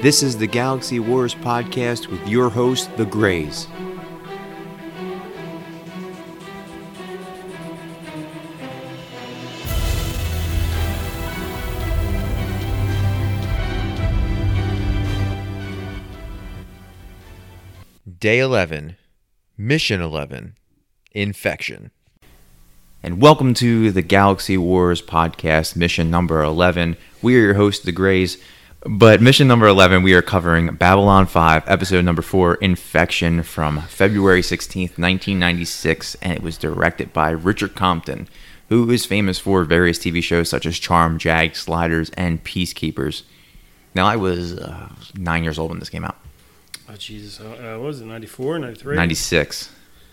This is the Galaxy Wars podcast with your host, The Greys. Day 11, Mission 11, Infection. And welcome to the Galaxy Wars podcast, mission number 11. We are your hosts, The Greys. But mission number 11, we are covering Babylon 5, episode number 4, Infection, from February 16th, 1996. And it was directed by Richard Compton, who is famous for various TV shows such as Charmed, Jag, Sliders, and Peacekeepers. Now, I was 9 years old when this came out. Oh, Jesus. What was it, 94, 93? 96.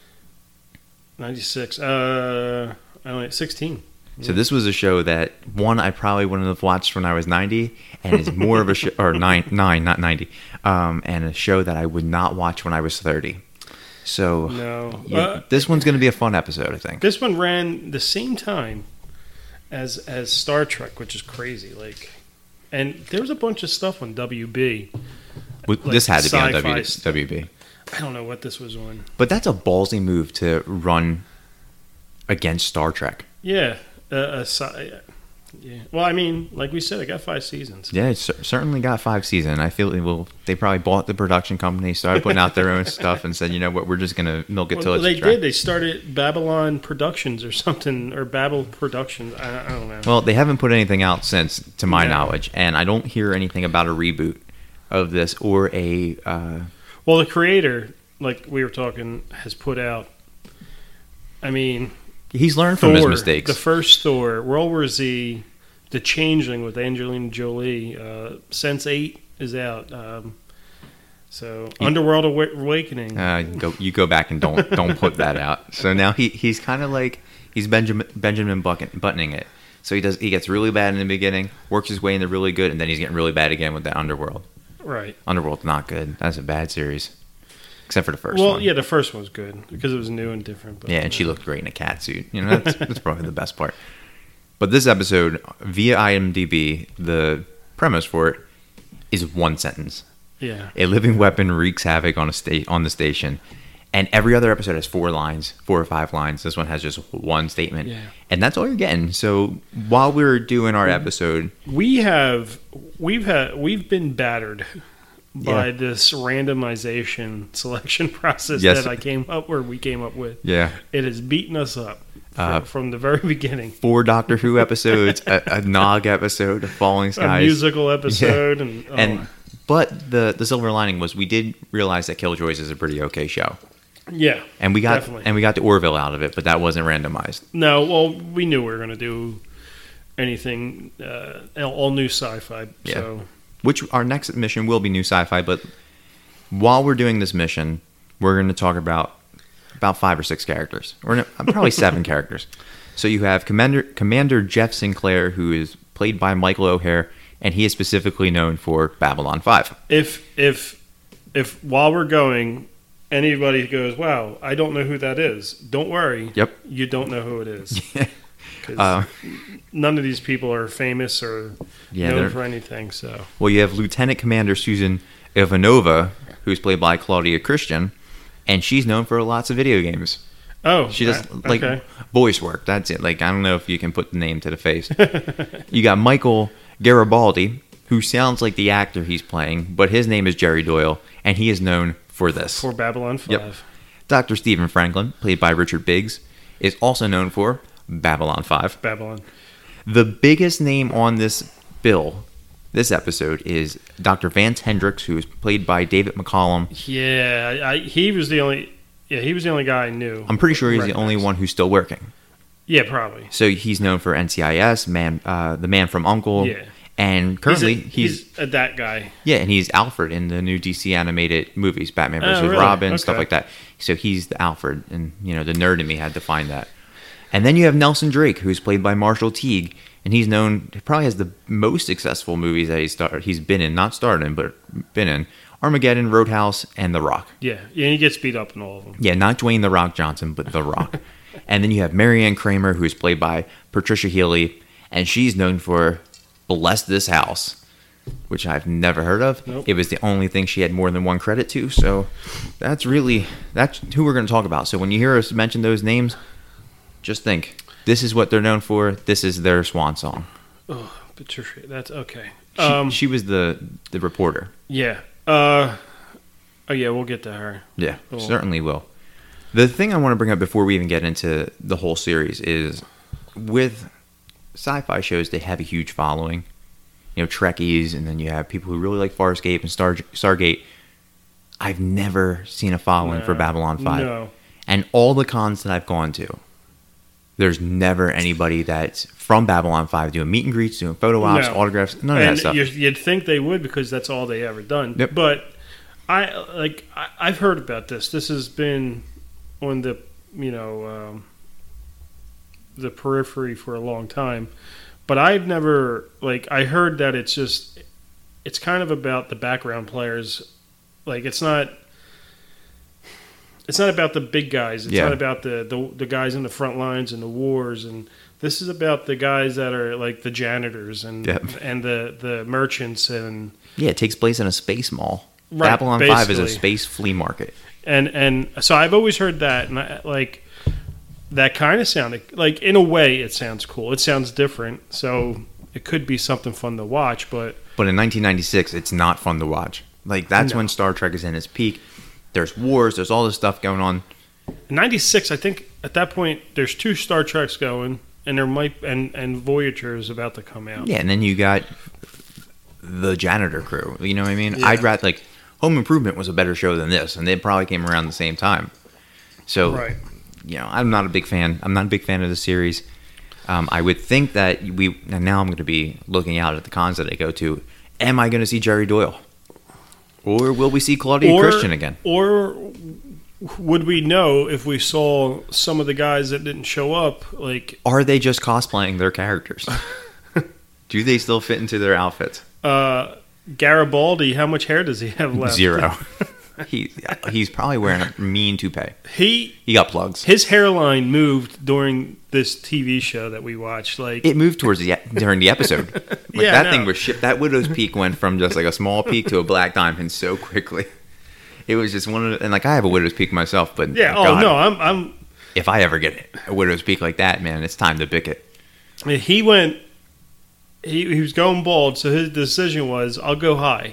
96. I only 16. So this was a show that, one, I probably wouldn't have watched when I was 90, and is more of a show, or nine, not 90, and a show that I would not watch when I was 30. So No. yeah, this one's going to be a fun episode, I think. This one ran the same time as Star Trek, which is crazy. And there was a bunch of stuff on WB. This had to be on sci-fi WB. I don't know what this was on. But that's a ballsy move to run against Star Trek. Yeah. Yeah. Well, I mean, like we said, it got 5 seasons. Yeah, it certainly got 5 seasons. I feel they probably bought the production company, started putting out their own stuff, and said, you know what, we're just going to milk it till it's they did. They started Babylon Productions or something, or Babel Productions. I don't know. Well, they haven't put anything out since, to my knowledge, and I don't hear anything about a reboot of this or a... Well, the creator, like we were talking, has put out... I mean... He's learned from his mistakes. The first Thor, World War Z, The Changeling with Angelina Jolie, Sense8 is out. Underworld Awakening. You go back and don't put that out. So now he's kind of like he's Benjamin buttoning it. So he gets really bad in the beginning, works his way into really good, and then he's getting really bad again with that Underworld. Right. Underworld's not good. That's a bad series. Except for the first one. Well, yeah, the first one was good because it was new and different. But, yeah, and she looked great in a cat suit. You know, that's probably the best part. But this episode, via IMDb, the premise for it is one sentence. Yeah. A living weapon wreaks havoc on the station. And every other episode has 4 or 5 lines. This one has just one statement. Yeah. And that's all you're getting. So while we were doing our episode... We've been battered by this randomization selection process that we came up with. Yeah. It has beaten us up from the very beginning. 4 Doctor Who episodes, a Nog episode, a Falling Skies. A musical episode. Yeah. But the silver lining was we did realize that Killjoys is a pretty okay show. Yeah. And we got definitely. the Orville out of it, but that wasn't randomized. No, well, we knew we were going to do anything, all new sci-fi. Yeah. So. Which our next mission will be new sci-fi, but while we're doing this mission, we're going to talk about 5 or 6 characters, or no, probably 7 characters. So you have Commander Jeff Sinclair, who is played by Michael O'Hare, and he is specifically known for Babylon 5. If while we're going, anybody goes, "Wow, I don't know who that is," don't worry. Yep. You don't know who it is. Yeah. None of these people are famous or known for anything. So, well, you have Lieutenant Commander Susan Ivanova, who's played by Claudia Christian, and she's known for lots of video games. Oh, she does voice work. That's it. I don't know if you can put the name to the face. You got Michael Garibaldi, who sounds like the actor he's playing, but his name is Jerry Doyle, and he is known for this. For Babylon 5. Yep. Dr. Stephen Franklin, played by Richard Biggs, is also known for Babylon 5. Babylon. The biggest name on this episode, is Dr. Vance Hendricks, who is played by David McCallum. Yeah, he was the only guy I knew. I'm pretty sure he's the only one who's still working. Yeah, probably. So he's known for NCIS, the Man from U.N.C.L.E. Yeah. And currently he's that guy. Yeah, and he's Alfred in the new DC animated movies, Batman vs. Really? Robin, Okay. stuff like that. So he's the Alfred, and the nerd in me had to find that. And then you have Nelson Drake, who's played by Marshall Teague, and he probably has the most successful movies that he's been in, not starred in, but been in: Armageddon, Roadhouse, and The Rock. Yeah, he gets beat up in all of them. Yeah, not Dwayne The Rock Johnson, but The Rock. And then you have Marianne Kramer, who's played by Patricia Healy, and she's known for Bless This House. which I've never heard of. Nope. It was the only thing she had more than one credit to. So that's who we're going to talk about. So when you hear us mention those names, just think, this is what they're known for. This is their swan song. Oh, Patricia, that's okay. She was the reporter. Yeah. Oh, yeah, we'll get to her. Yeah, Cool. Certainly will. The thing I want to bring up before we even get into the whole series is with sci-fi shows, they have a huge following. You know, Trekkies, and then you have people who really like Farscape and Stargate. I've never seen a following for Babylon 5. No. And all the cons that I've gone to, there's never anybody that's from Babylon 5 doing meet and greets, doing photo ops, autographs, none of that stuff. You'd think they would because that's all they ever done. Yep. But I've heard about this. This has been on the the periphery for a long time, but I've never I heard that it's kind of about the background players. It's not about the big guys. It's not about the guys in the front lines and the wars, and this is about the guys that are like the janitors and the merchants and it takes place in a space mall. Right, Babylon 5 is a space flea market. And so I've always heard that, and that kind of sounded in a way it sounds cool. It sounds different, so it could be something fun to watch. But in 1996, it's not fun to watch. That's when Star Trek is in its peak. There's wars. There's all this stuff going on. In 96, I think at that point there's 2 Star Treks going, and there might and Voyager is about to come out. Yeah, and then you got the janitor crew. You know what I mean? Yeah. I'd rather Home Improvement was a better show than this, and they probably came around the same time. So, I'm not a big fan. I'm not a big fan of the series. I would think that and now I'm going to be looking out at the cons that I go to. Am I going to see Jerry Doyle? Or will we see Claudia Christian again? Or would we know if we saw some of the guys that didn't show up? Are they just cosplaying their characters? Do they still fit into their outfits? Garibaldi, how much hair does he have left? 0. He's probably wearing a mean toupee. He got plugs. His hairline moved during this TV show that we watched. It moved towards during the episode. Thing was shipped. That widow's peak went from just a small peak to a black diamond so quickly. It was just one of the, and I have a widow's peak myself, but I'm. If I ever get a widow's peak like that, man, it's time to pick it. He went. He was going bald, so his decision was, I'll go high.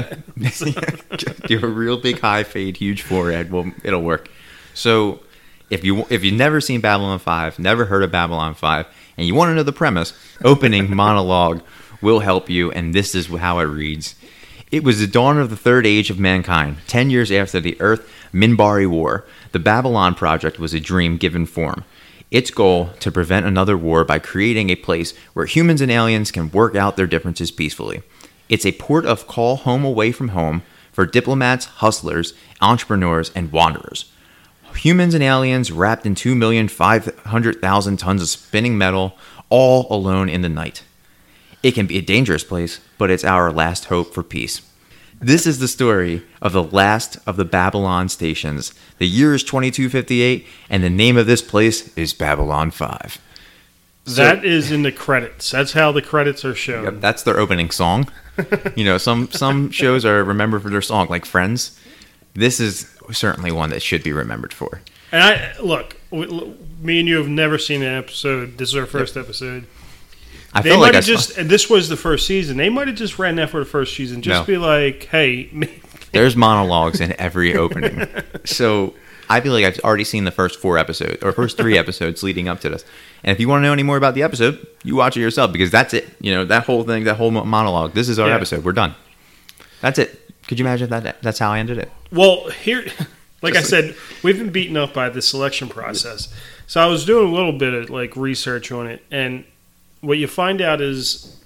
Do a real big high fade, huge forehead. Well, it'll work. So if you've never seen Babylon 5, never heard of Babylon 5, and you want to know the premise, opening monologue will help you, and this is how it reads. It was the dawn of the third age of mankind. 10 years after the Earth-Minbari War, the Babylon Project was a dream given form. Its goal, to prevent another war by creating a place where humans and aliens can work out their differences peacefully. It's a port of call home away from home for diplomats, hustlers, entrepreneurs, and wanderers. Humans and aliens wrapped in 2,500,000 tons of spinning metal, all alone in the night. It can be a dangerous place, but it's our last hope for peace. This is the story of the last of the Babylon stations. The year is 2258, and the name of this place is Babylon 5. That is in the credits. That's how the credits are shown. Yep, that's their opening song. Some shows are remembered for their song, like Friends. This is certainly one that should be remembered for. And me and you have never seen an episode. This is our first episode. They might have and this was the first season. They might have just ran that for the first season. Be like, hey. There's monologues in every opening. So I feel like I've already seen the first 4 episodes, or first 3 episodes leading up to this. And if you want to know any more about the episode, you watch it yourself, because that's it. That whole thing, that whole monologue. This is our episode. We're done. That's it. Could you imagine that's how I ended it? Well, here, I said, we've been beaten up by the selection process. So I was doing a little bit of research on it, and what you find out is,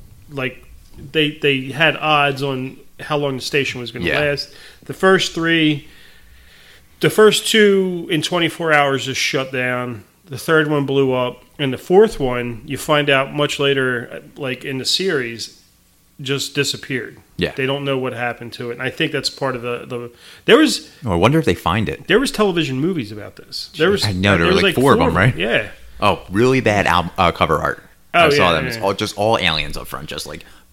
they had odds on how long the station was going to last. The first 2 in 24 hours just shut down. The third one blew up, and the fourth one, you find out much later, in the series, just disappeared. Yeah, they don't know what happened to it, and I think that's part of the. There was. I wonder if they find it. There was television movies about this. There was. I know there were 4 of them, right? Yeah. Oh, really bad cover art. I saw them. Yeah. It's all aliens up front, just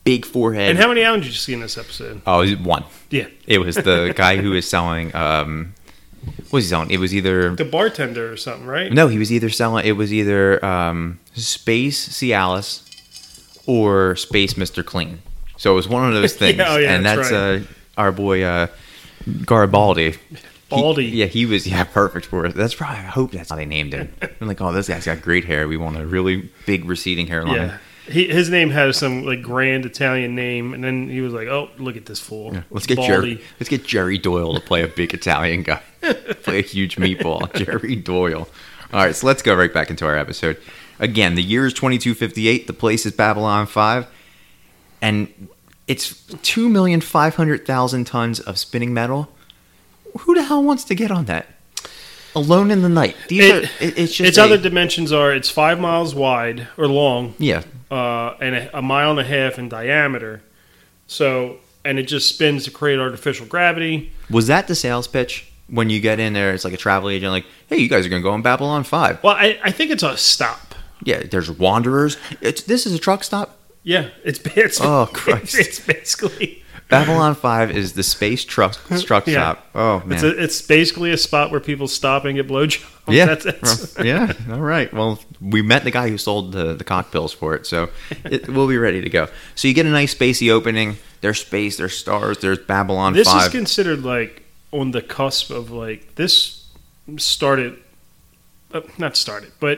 big forehead. And how many Allen did you see in this episode? Oh, it was one. Yeah. It was the guy who was selling, what was he selling? It was either... The bartender or something, right? No, he was either selling, it was either Space Cialis or Space Mr. Clean. So it was one of those things. And that's right. Our boy Garibaldi. Baldy. He was perfect for it. That's probably, I hope that's how they named him. I'm like, oh, this guy's got great hair. We want a really big receding hairline. Yeah. His name had some like grand Italian name, and then he was like, "Oh, look at this fool." Yeah. Let's get Jerry Doyle to play a big Italian guy, play a huge meatball. Jerry Doyle. All right, so let's go right back into our episode. Again, the year is 2258. The place is Babylon 5, and it's 2,500,000 tons of spinning metal. Who the hell wants to get on that? Alone in the night. Its other dimensions are it's 5 miles wide or long. Yeah. And a mile and a half in diameter. So, and it just spins to create artificial gravity. Was that the sales pitch? When you get in there, it's like a travel agent, like, hey, you guys are going to go on Babylon 5. Well, I think it's a stop. Yeah, there's Wanderers. This is a truck stop? Yeah, it's oh, Christ. It's basically... Babylon 5 is the space truck stop. Oh, man. It's basically a spot where people stop and get blowjobs. Yeah. Yeah. All right. Well, we met the guy who sold the cock pills for it, so we'll be ready to go. So you get a nice spacey opening. There's space, there's stars, there's Babylon 5. This is considered like on the cusp of like, this started, not started, but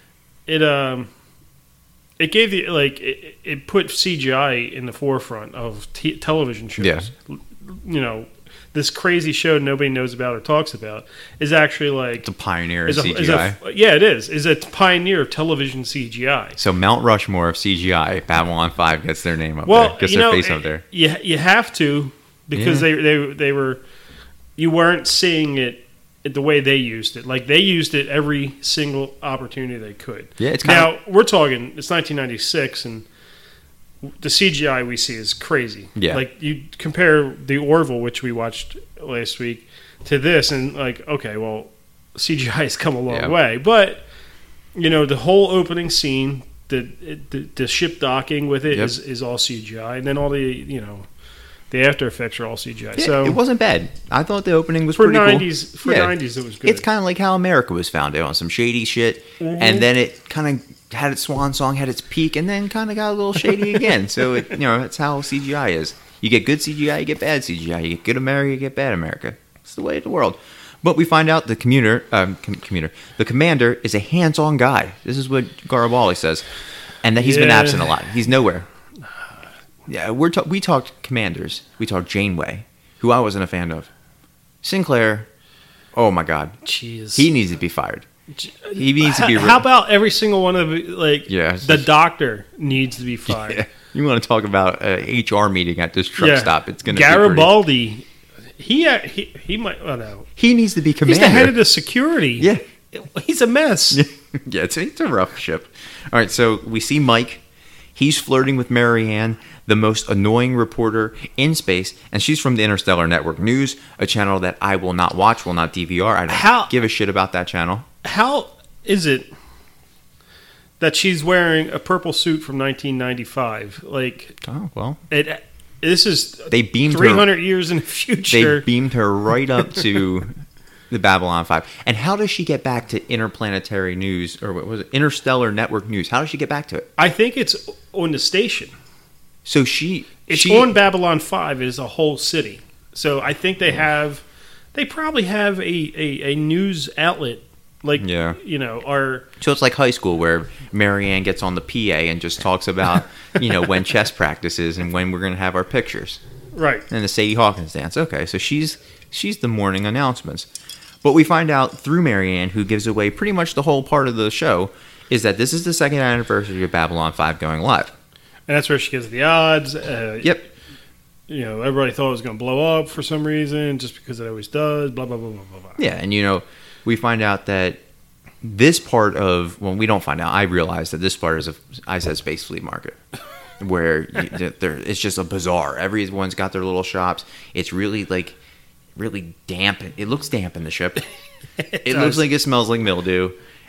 it gave the it put CGI in the forefront of television shows. Yeah. You know, this crazy show nobody knows about or talks about is actually like it's a pioneer of CGI. Yeah, it is. Is a pioneer of television CGI. So Mount Rushmore of CGI, Babylon 5 gets their name up there, gets their face up there. You have to because they were you weren't seeing it the way they used it. Like they used it every single opportunity they could. Yeah, it's we're talking it's 1996 and the CGI we see is crazy. Yeah. Like you compare the Orville, which we watched last week, to this and like, okay, well, CGI has come a long way. But you know, the whole opening scene, the ship docking with it is all CGI, and then all the the after effects are all CGI. Yeah, so it wasn't bad. I thought the opening was pretty 90s, cool. For 90s, it was good. It's kind of like how America was founded on some shady shit, and then it kind of had its swan song, had its peak, and then kind of got a little shady again. So that's how CGI is. You get good CGI, you get bad CGI. You get good America, you get bad America. It's the way of the world. But we find out the the commander is a hands-on guy. This is what Garibaldi says, and that he's been absent a lot. He's nowhere. Yeah, we talked commanders. We talked Janeway, who I wasn't a fan of. Sinclair, oh my God, jeez, he needs to be fired. He needs to be. How about every single one of the doctor needs to be fired? Yeah. You want to talk about a HR meeting at this truck stop? It's going to Garibaldi. He might. Oh no, he needs to be commander. He's the head of the security. Yeah, he's a mess. Yeah, it's a rough ship. All right, so we see Mike. He's flirting with Marianne, the most annoying reporter in space, and she's from the Interstellar Network News, a channel that I will not watch, will not DVR. I don't give a shit about that channel. How is it that she's wearing a purple suit from 1995? Like, oh well, this is they beamed 300 years in the future. They beamed her right up to the Babylon 5. And how does she get back to Interplanetary News, or what was it, Interstellar Network News? How does she get back to it? I think it's on the station. So it's on Babylon 5. It is a whole city. So I think they probably have a news outlet. Like, so it's like high school where Marianne gets on the PA and just talks about, when chess practices and when we're going to have our pictures. Right. And the Sadie Hawkins dance. Okay, so she's the morning announcements. But we find out through Marianne, who gives away pretty much the whole part of the show, is that this is the second anniversary of Babylon 5 going live. And that's where she gives the odds. Yep. Everybody thought it was going to blow up for some reason, just because it always does, blah, blah, blah, blah, blah, blah. Yeah, and we find out that this part of, well, we don't find out, I realize that this part is I said Space Flea Market, where it's just a bazaar. Everyone's got their little shops. It's really really damp. It looks damp in the ship. It looks like it smells like mildew.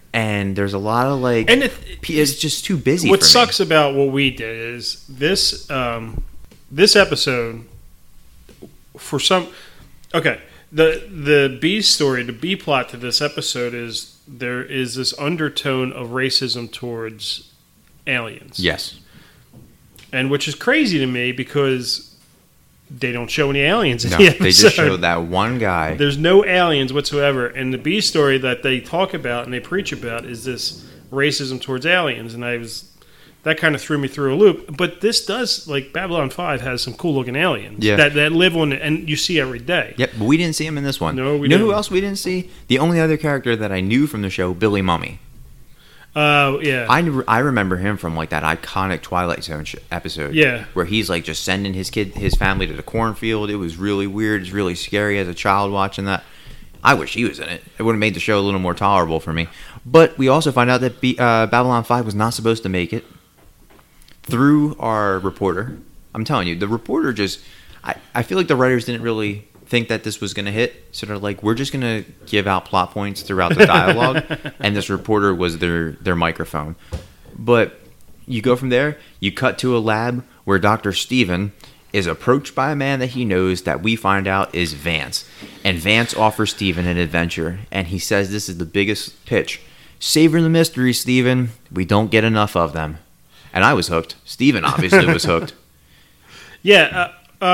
And there's a lot of like, and it's just too busy. What for sucks me. about what we did is this episode for some. Okay, the B story, the B plot to this episode is there is this undertone of racism towards aliens. Yes, and which is crazy to me because they don't show any aliens in no, the episode. they just show that one guy. There's no aliens whatsoever. And the B story that they talk about and they preach about is this racism towards aliens. And that kind of threw me through a loop. But this does, like, Babylon 5 has some cool looking aliens that live on it and you see every day. Yep, but we didn't see him in this one. No, we You know didn't. who else we didn't see? The only other character that I knew from the show, Billy Mummy. Yeah. I remember him from like that iconic Twilight Zone episode. Yeah. Where he's like just sending his family to the cornfield. It was really weird. It's really scary as a child watching that. I wish he was in it. It would have made the show a little more tolerable for me. But we also find out that Babylon 5 was not supposed to make it through our reporter. I'm telling you, the reporter just... I feel like the writers didn't really think that this was going to hit, so they're like, we're just going to give out plot points throughout the dialogue, and this reporter was their microphone. But you go from there, you cut to a lab where Dr. Steven is approached by a man that he knows that we find out is Vance. And Vance offers Steven an adventure, and he says this is the biggest pitch. Savor the mystery, Steven. We don't get enough of them. And I was hooked. Steven obviously was hooked. Yeah,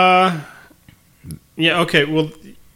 yeah, okay, well,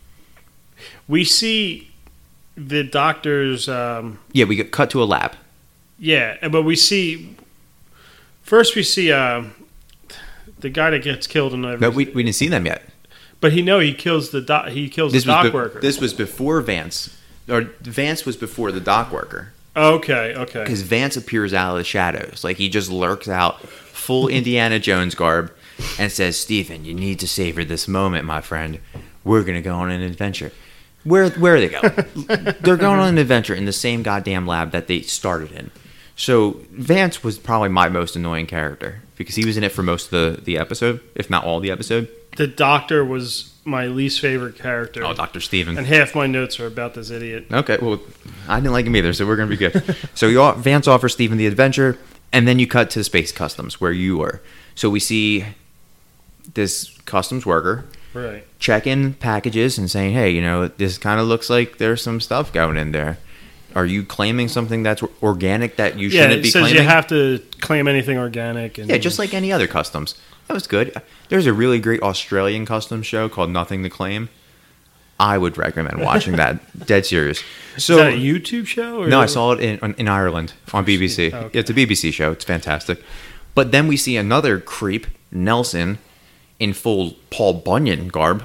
we see the doctor's... Yeah, we get cut to a lab. Yeah, but we see... First we see the guy that gets killed in every... No, we didn't see them yet. But he kills the dock worker. This was before Vance. Or Vance was before the dock worker. Okay. Because Vance appears out of the shadows. Like, he just lurks out, full Indiana Jones garb, and says, Stephen, you need to savor this moment, my friend. We're going to go on an adventure. Where are they going? They're going on an adventure in the same goddamn lab that they started in. So Vance was probably my most annoying character because he was in it for most of the episode, if not all the episode. The doctor was my least favorite character. Oh, Dr. Steven. And half my notes are about this idiot. Okay, well, I didn't like him either, so we're going to be good. So Vance offers Steven the adventure, and then you cut to Space Customs, where you were. So we see this customs worker checking packages and saying, hey, this kind of looks like there's some stuff going in there. Are you claiming something that's organic that you shouldn't be claiming? Yeah, it says you have to claim anything organic. Yeah, just like any other customs. That was good. There's a really great Australian customs show called Nothing to Claim. I would recommend watching that. Dead serious. So, is that a YouTube show? No, I saw it in Ireland on BBC. Oh, okay. It's a BBC show. It's fantastic. But then we see another creep, Nelson, in full Paul Bunyan garb.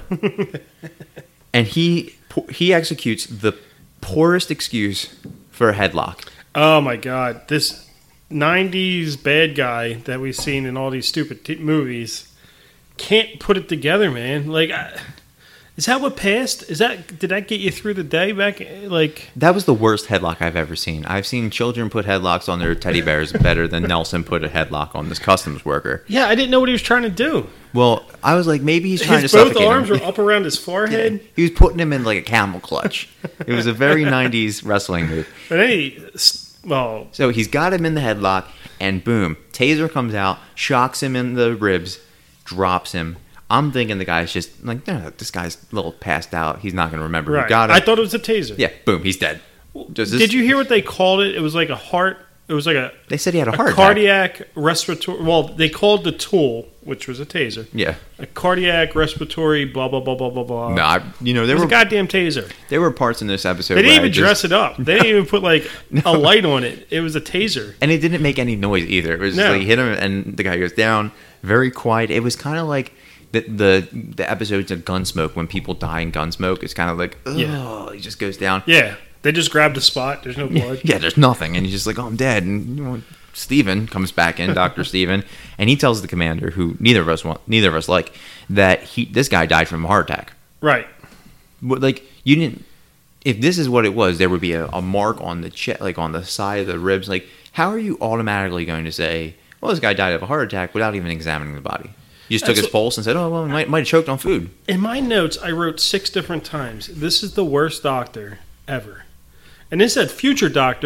And he executes the poorest excuse for a headlock. Oh, my God. This 90s bad guy that we've seen in all these stupid movies can't put it together, man. Like, is that what passed? Did that get you through the day back? Like, that was the worst headlock I've ever seen. I've seen children put headlocks on their teddy bears better than Nelson put a headlock on this customs worker. Yeah, I didn't know what he was trying to do. Well, I was like, maybe he's trying to suffocate him. Both arms were up around his forehead. Yeah, he was putting him in like a camel clutch. It was a very 90s wrestling move. But so he's got him in the headlock, and boom, taser comes out, shocks him in the ribs, drops him. I'm thinking the guy's just like, no, this guy's a little passed out. He's not going to remember who got him. I thought it was a taser. Yeah, boom, he's dead. Did you hear what they called it? It was like a heart. It was like a. They said he had a heart cardiac respiratory. Well, they called the tool, which was a taser. Yeah. A cardiac respiratory. Blah blah blah blah blah blah. No, there was a goddamn taser. There were parts in this episode. They didn't even dress it up. They didn't even put like a light on it. It was a taser, and it didn't make any noise either. It was just like hit him, and the guy goes down. Very quiet. It was kind of like the episodes of Gunsmoke when people die in Gunsmoke. It's kind of like, oh, he just goes down. Yeah. They just grabbed the spot. There's no blood. Yeah, there's nothing. And he's just like, oh, I'm dead. And Steven comes back in, Dr. Steven, and he tells the commander, who neither of us like, that this guy died from a heart attack. Right. But, like, you didn't... If this is what it was, there would be a mark on the chest, like on the side of the ribs. Like, how are you automatically going to say, well, this guy died of a heart attack without even examining the body? You just took his pulse and said, oh, well, he might have choked on food. In my notes, I wrote 6 different times, this is the worst doctor ever. And it said future doctor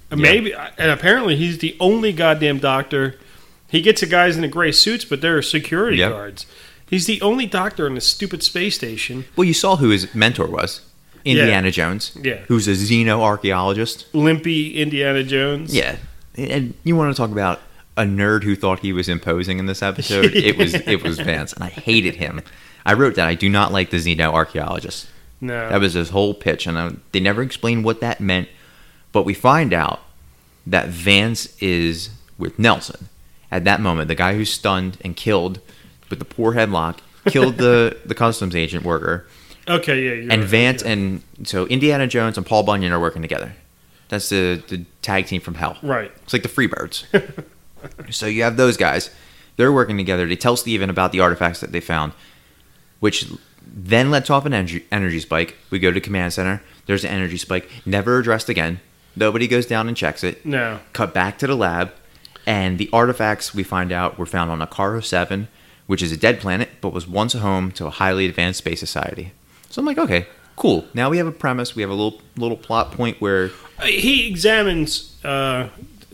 Maybe, and apparently he's the only goddamn doctor. He gets the guys in the gray suits, but they're security guards. He's the only doctor on this stupid space station. Well, you saw who his mentor was. Indiana Jones. Yeah. Who's a xenoarchaeologist. Limpy Indiana Jones. Yeah. And you want to talk about a nerd who thought he was imposing in this episode? It was Vance, and I hated him. I wrote that I do not like the xenoarchaeologist. No. That was his whole pitch, and they never explained what that meant. But we find out that Vance is with Nelson. At that moment, the guy who's stunned and killed with the poor headlock killed the customs agent worker. Okay, yeah. You're and right, Vance and so Indiana Jones and Paul Bunyan are working together. That's the tag team from hell. Right. It's like the Freebirds. So you have those guys. They're working together. They tell Steven about the artifacts that they found, which then lets off an energy spike. We go to Command Center. There's an energy spike. Never addressed again. Nobody goes down and checks it. No. Cut back to the lab. And the artifacts, we find out, were found on Akaro 7, which is a dead planet, but was once a home to a highly advanced space society. So I'm like, okay, cool. Now we have a premise. We have a little plot point where... He examines... the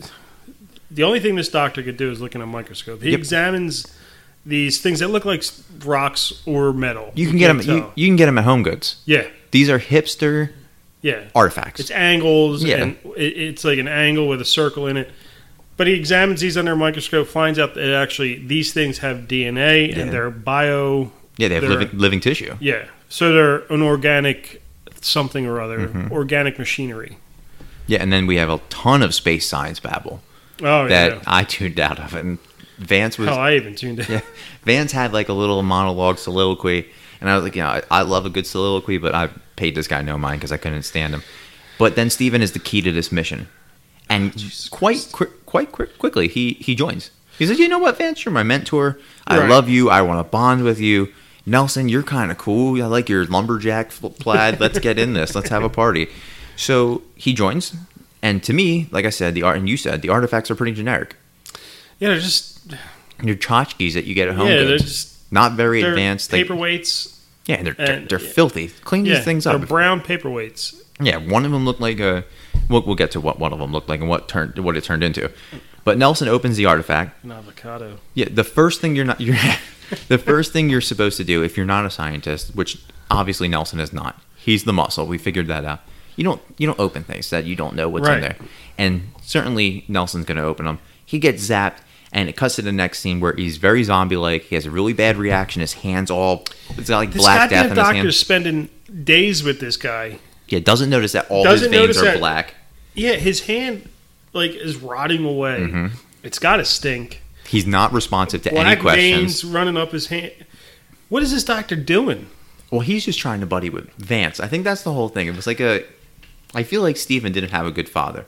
only thing this doctor could do is look in a microscope. He examines these things that look like rocks or metal. You can get them. You can get them at Home Goods. Yeah. These are hipster artifacts. It's angles. Yeah. And it's like an angle with a circle in it. But he examines these under a microscope, finds out that actually these things have DNA and they're bio... Yeah, they have living tissue. Yeah. So they're an organic something or other, organic machinery. Yeah, and then we have a ton of space science babble that I tuned out of. And Vance was... Hell, I even tuned in. Yeah, Vance had like a little monologue soliloquy, and I was like, I love a good soliloquy, but I paid this guy no mind because I couldn't stand him. But then Steven is the key to this mission. And quite quickly, he joins. He says, you know what, Vance, you're my mentor. I love you. I want to bond with you. Nelson, you're kind of cool. I like your lumberjack plaid. Let's get in this. Let's have a party. So he joins. And to me, like I said, and you said, the artifacts are pretty generic. Yeah, they're just... They're tchotchkes that you get at Home Goods. They're just... Not very advanced. Paperweights. Yeah, and they're filthy. Clean these things up. They're brown paperweights. Yeah, one of them looked like a... We'll get to what one of them looked like and what it turned into. But Nelson opens the artifact. An avocado. Yeah, the first thing the first thing you're supposed to do if you're not a scientist, which obviously Nelson is not. He's the muscle. We figured that out. You don't open things that you don't know what's in there. And certainly Nelson's going to open them. He gets zapped, and it cuts to the next scene where he's very zombie-like. He has a really bad reaction. His hands it's like Black Death in his hand. This goddamn doctor's spending days with this guy. Yeah, doesn't notice that all his veins are black. Yeah, his hand is rotting away. Mm-hmm. It's got to stink. He's not responsive to any questions. Black veins running up his hand. What is this doctor doing? Well, he's just trying to buddy with Vance. I think that's the whole thing. It was like I feel like Steven didn't have a good father.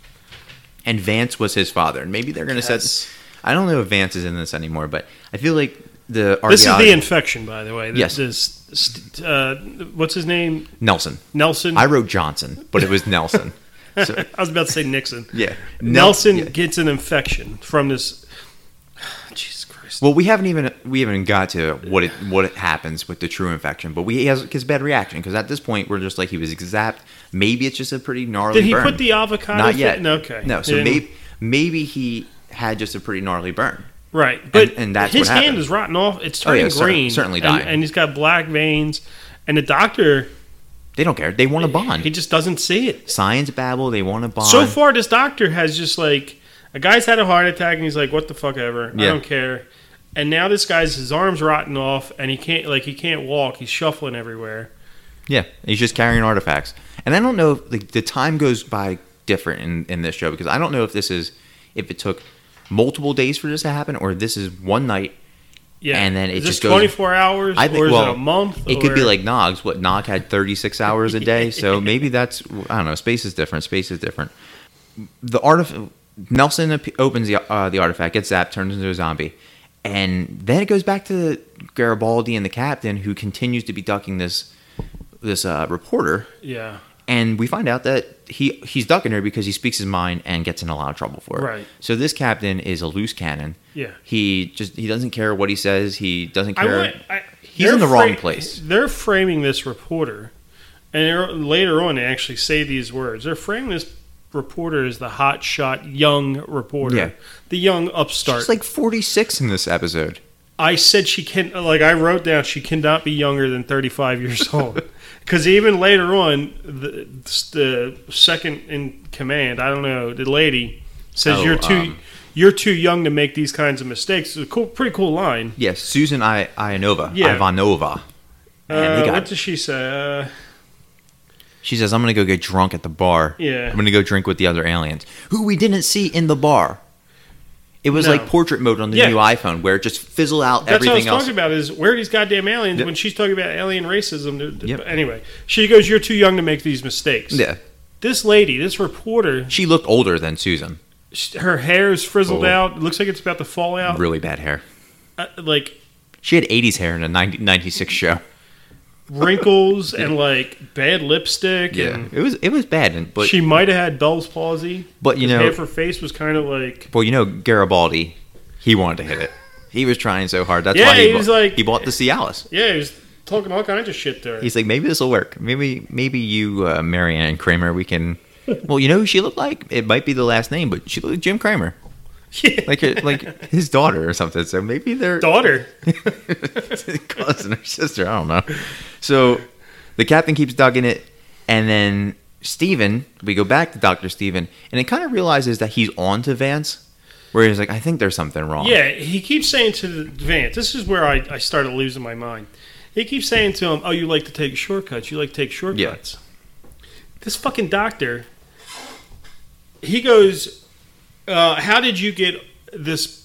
And Vance was his father. And maybe they're going to set... I don't know if Vance is in this anymore, but I feel like the... This is the infection, by the way. Yes. What's his name? Nelson. I wrote Johnson, but it was Nelson. So, I was about to say Nixon. Yeah. Nelson gets an infection from this... Jesus Christ. Well, we haven't even got to what happens with the true infection, but he has his bad reaction, because at this point, we're just like, he was zapped. Maybe it's just a pretty gnarly burn. Did he put the avocado... Not yet. Okay. No, so maybe he had just a pretty gnarly burn. Right. But and that's his what happened. hand is rotting off. It's turning green. Certainly dying. And he's got black veins. And the doctor... They don't care. They want to bond. He just doesn't see it. Science babble. They want to bond. So far, this doctor has just like... A guy's had a heart attack and he's like, what the fuck ever. I don't care. And now this guy's... His arm's rotting off and he can't walk. He's shuffling everywhere. Yeah. He's just carrying artifacts. And I don't know if the time goes by different in this show, because I don't know if it took multiple days for this to happen, or this is one night. Yeah. And then it just goes 24 hours, or is it a month? It could be like Nog's. Nog had 36 hours a day, so maybe that's, I don't know, space is different. Nelson opens the artifact, gets zapped, turns into a zombie, and then it goes back to Garibaldi and the captain, who continues to be ducking this reporter. Yeah. And we find out that he's ducking her because he speaks his mind and gets in a lot of trouble for it. Right. So this captain is a loose cannon. Yeah. He doesn't care what he says. He doesn't care. He's in the wrong place. They're framing this reporter, and later on they actually say these words. They're framing this reporter is the hot shot young reporter. Yeah. The young upstart. She's like 46 in this episode. I said I wrote down she cannot be younger than 35 years old. Because even later on, the second in command, I don't know, the lady says you're too young to make these kinds of mistakes. It's a pretty cool line. Yes, Susan Ivanova. Yeah. Ivanova. Man, what does she say? She says, I'm going to go get drunk at the bar. Yeah. I'm going to go drink with the other aliens, who we didn't see in the bar. It was like portrait mode on the new iPhone, where it just fizzled out everything else. That's what I was talking about, is where are these goddamn aliens when she's talking about alien racism. Anyway, she goes, you're too young to make these mistakes. Yeah. This lady, this reporter... She looked older than Susan. Her hair is frizzled out. It looks like it's about to fall out. Really bad hair. She had 80s hair in a 96 show. Wrinkles and bad lipstick. Yeah, and it was bad. But she might have had Bell's palsy. But half her face was kind of like. Well, Garibaldi, he wanted to hit it. He was trying so hard. That's why he bought the Cialis. Yeah, he was talking all kinds of shit there. He's like, maybe this will work. Maybe you, Marianne Kramer, we can. Well, you know who she looked like? It might be the last name, but she looked like Jim Kramer. Yeah. Like his daughter or something. So maybe their daughter, cousin or sister. I don't know. So the captain keeps dugging it, and then Steven, we go back to Dr. Steven, and it kind of realizes that he's on to Vance, where he's like, I think there's something wrong. Yeah, he keeps saying to Vance, this is where I started losing my mind. He keeps saying to him, oh, you like to take shortcuts. You like to take shortcuts. Yeah. This fucking doctor, he goes... how did you get this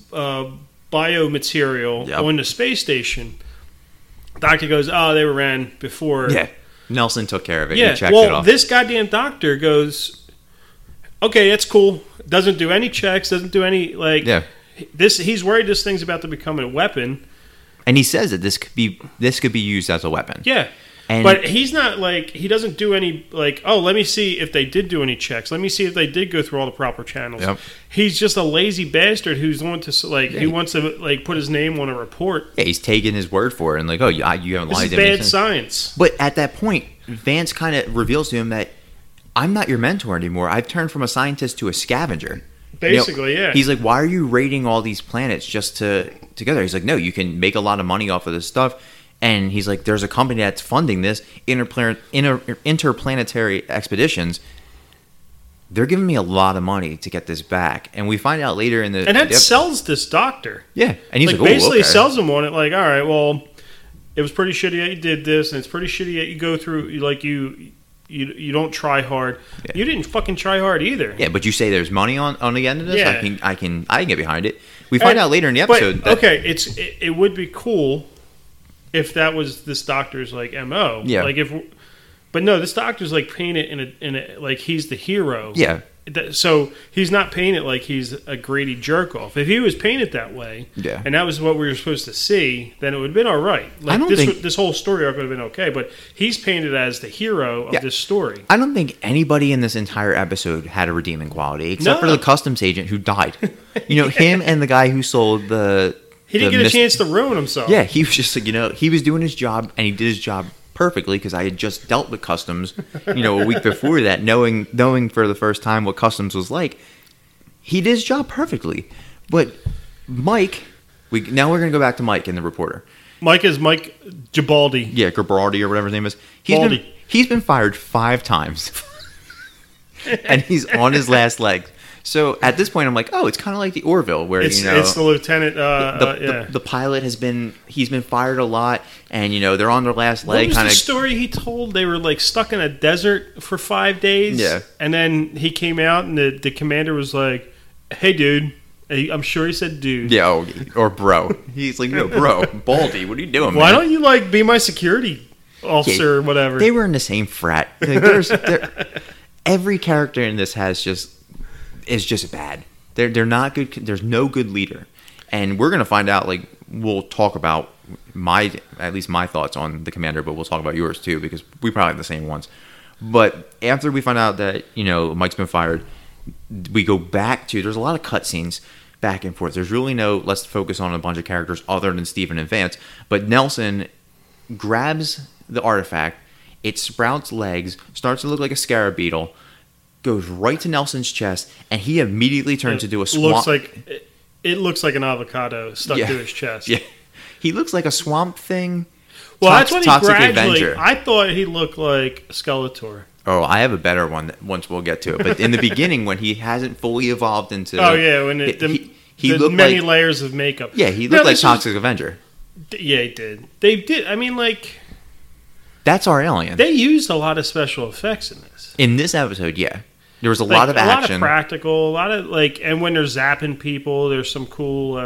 biomaterial on the space station? Doctor goes, they were ran before. Yeah, Nelson took care of it. Yeah, he checked it off. This goddamn doctor goes, okay, that's cool. Doesn't do any checks. Doesn't do any He's worried this thing's about to become a weapon. And he says that this could be used as a weapon. Yeah. But he's not he doesn't do any let me see if they did do any checks. Let me see if they did go through all the proper channels. Yep. He's just a lazy bastard who's going to he wants to put his name on a report. Yeah, he's taking his word for it and you haven't lied to me. This is bad science. But at that point, Vance kind of reveals to him that I'm not your mentor anymore. I've turned from a scientist to a scavenger. Basically, yeah. He's like, why are you raiding all these planets just together? He's like, no, you can make a lot of money off of this stuff. And he's like, there's a company that's funding this, interplanetary expeditions. They're giving me a lot of money to get this back. And we find out later in the... And that sells this doctor. Yeah. And he's basically sells him on it. All right, well, it was pretty shitty that you did this, and it's pretty shitty that you go through, you don't try hard. Yeah. You didn't fucking try hard either. Yeah, but you say there's money on the end of this? Yeah. I can get behind it. We find out later in the episode that... Okay, it would be cool... if that was this doctor's MO. Yeah. But no, this doctor's painted in a he's the hero. Yeah. So he's not painted like he's a greedy jerk off. If he was painted that way, and that was what we were supposed to see, then it would have been all right. This whole story arc would have been okay. But he's painted as the hero of this story. I don't think anybody in this entire episode had a redeeming quality, except for the customs agent who died. Him and the guy who sold the... He didn't get a chance to ruin himself. Yeah, he was just he was doing his job, and he did his job perfectly because I had just dealt with customs, a week before that, knowing for the first time what customs was like. He did his job perfectly. But Mike, now we're going to go back to Mike and the reporter. Mike is Mike Gibaldi. Yeah, Gibaldi or whatever his name is. He's been fired 5 times. And he's on his last leg. So at this point, I'm like, oh, it's kind of like the Orville, where it's the lieutenant. The pilot he's been fired a lot, and they're on their last leg. What was the story he told? They were stuck in a desert for 5 days. Yeah, and then he came out, and the commander was like, "Hey, dude." I'm sure he said, "Dude." Yeah, or bro. He's like, "No, bro, Baldy, what are you doing? Why man? don't you be my security officer or whatever?" They were in the same frat. Every character in this is just bad. They're not good. There's no good leader, and we're gonna find out. We'll talk about at least my thoughts on the commander, but we'll talk about yours too because we probably have the same ones. But after we find out that Mike's been fired, we go back to there's a lot of cutscenes back and forth. There's really let's focus on a bunch of characters other than Steven and Vance. But Nelson grabs the artifact. It sprouts legs, starts to look like a scarab beetle. goes right to Nelson's chest, and he immediately turns into a swamp. It looks like an avocado stuck to his chest. Yeah, he looks like a swamp thing. Well, that's what he gradually. I thought he looked like Skeletor. Oh, I have a better one once we'll get to it. But in the beginning, when he hasn't fully evolved into... Oh, yeah, when he looked many layers of makeup. Yeah, he looked like Toxic Avenger. Yeah, he did. They did. I mean, like... That's our alien. They used a lot of special effects in this. In this episode, yeah. There was a lot of action. A lot of practical, a lot of, like... And when they're zapping people, there's some cool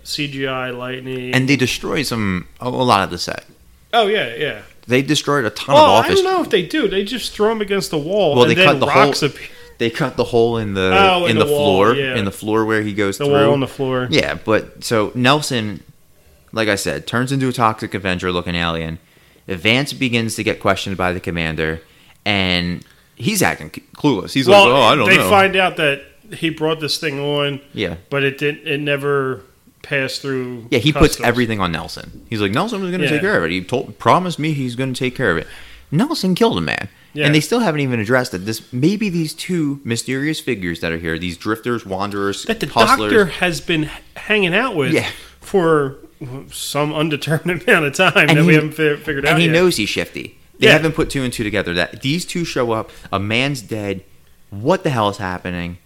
CGI lightning. And they destroy a lot of the set. Oh, yeah. They destroyed a ton of office. I don't know if they do. They just throw them against the wall. Well, they cut the hole. They cut the hole in the floor, in the floor where he goes through. The wall on the floor. Yeah, but so Nelson, like I said, turns into a Toxic Avenger-looking alien. Vance begins to get questioned by the commander, and he's acting clueless. He's like, I don't know. They find out that he brought this thing on. Yeah, but it never passed through. Yeah, he puts everything on Nelson. He's like, Nelson was going to take care of it. He promised me he's going to take care of it. Nelson killed a man. Yeah. And they still haven't even addressed that maybe these two mysterious figures that are here, these drifters, wanderers, that the hustlers, doctor has been hanging out with for some undetermined amount of time that we haven't figured out. And he yet. knows he's shifty. They haven't put two and two together. That these two show up, a man's dead. What the hell is happening?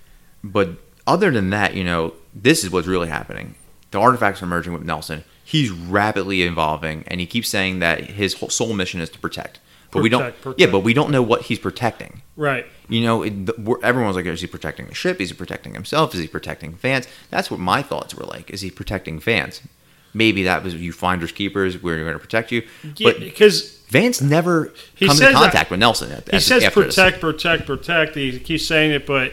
But other than that, this is what's really happening. The artifacts are merging with Nelson. He's rapidly evolving, and he keeps saying that his whole sole mission is to protect. But we don't. Yeah, but we don't know what he's protecting. Right. Everyone's like, is he protecting the ship? Is he protecting himself? Is he protecting Vance? That's what my thoughts were like. Is he protecting Vance? Maybe that was you finders keepers. We're going to protect you. Yeah, because Vance never comes in contact with Nelson. He says protect. He keeps saying it, but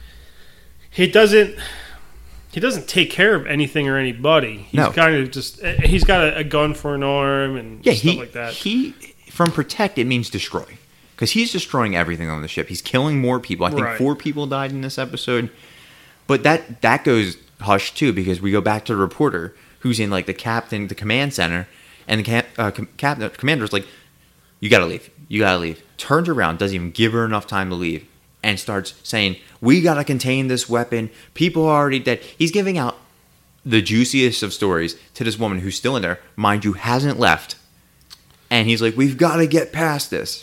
he doesn't. He doesn't take care of anything or anybody. He's kind of just. He's got a gun for an arm and stuff like that. From protect, it means destroy. Because he's destroying everything on the ship. He's killing more people. I think 4 people died in this episode. But that goes hush, too, because we go back to the reporter who's in, like, the command center. And the commander's like, you got to leave. You got to leave. Turns around, doesn't even give her enough time to leave. And starts saying, we got to contain this weapon. People are already dead. He's giving out the juiciest of stories to this woman who's still in there. Mind you, hasn't left. And he's like, we've got to get past this.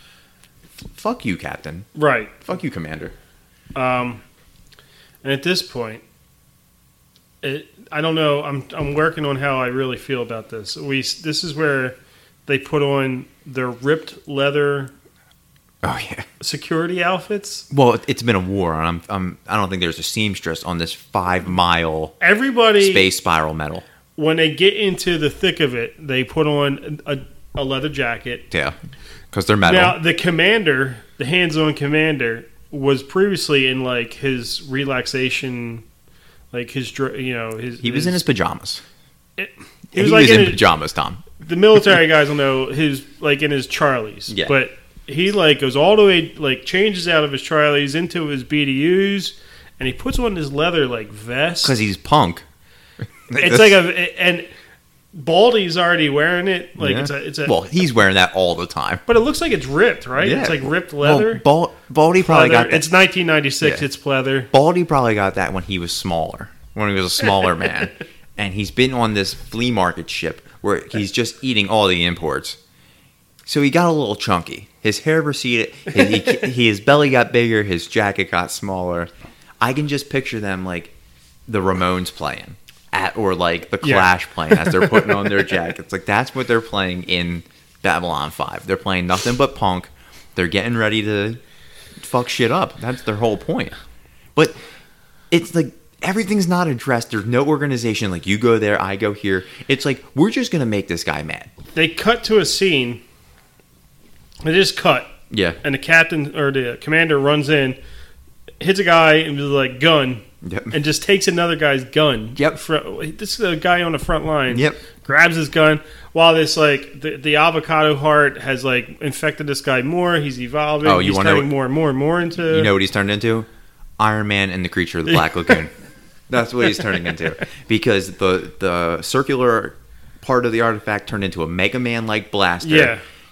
Fuck you, Captain. Right. Fuck you, Commander. And at this point, I don't know. I'm working on how I really feel about this. This is where they put on their ripped leather security outfits. Well, it's been a war. I don't think there's a seamstress on this 5-mile space spiral metal. When they get into the thick of it, they put on a leather jacket. Yeah, because they're metal. Now, the hands-on commander, was previously in like his relaxation, like his. He was in his pajamas. He was in his pajamas, Tom. The military guys will know his in his Charlies. Yeah. But he goes all the way, changes out of his Charlies into his BDUs, and he puts on his leather vest because he's punk. It's and Baldy's already wearing it. It's a. Well, he's wearing that all the time. But it looks like it's ripped, right? Yeah. It's like ripped leather. Well, Baldy probably got that. It's 1996. Yeah. It's pleather. Baldy probably got that when he was smaller, when he was a smaller man, and he's been on this flea market ship where he's just eating all the imports. So he got a little chunky. His hair receded. His belly got bigger. His jacket got smaller. I can just picture them like the Ramones playing. Or the Clash playing as they're putting on their jackets. That's what they're playing in Babylon 5. They're playing nothing but punk. They're getting ready to fuck shit up. That's their whole point. But it's everything's not addressed. There's no organization. You go there, I go here. It's we're just going to make this guy mad. They cut to a scene. They just cut. Yeah. And the captain or the commander runs in, hits a guy with gun. Yep. And just takes another guy's gun. Yep. This is a guy on the front line. Yep. Grabs his gun while this the avocado heart has infected this guy more. He's evolving. Oh, he's turning more and more and more into. You know what he's turned into? Iron Man and the Creature of the Black Lagoon. That's what he's turning into because the circular part of the artifact turned into a Mega Man-like blaster. Yeah.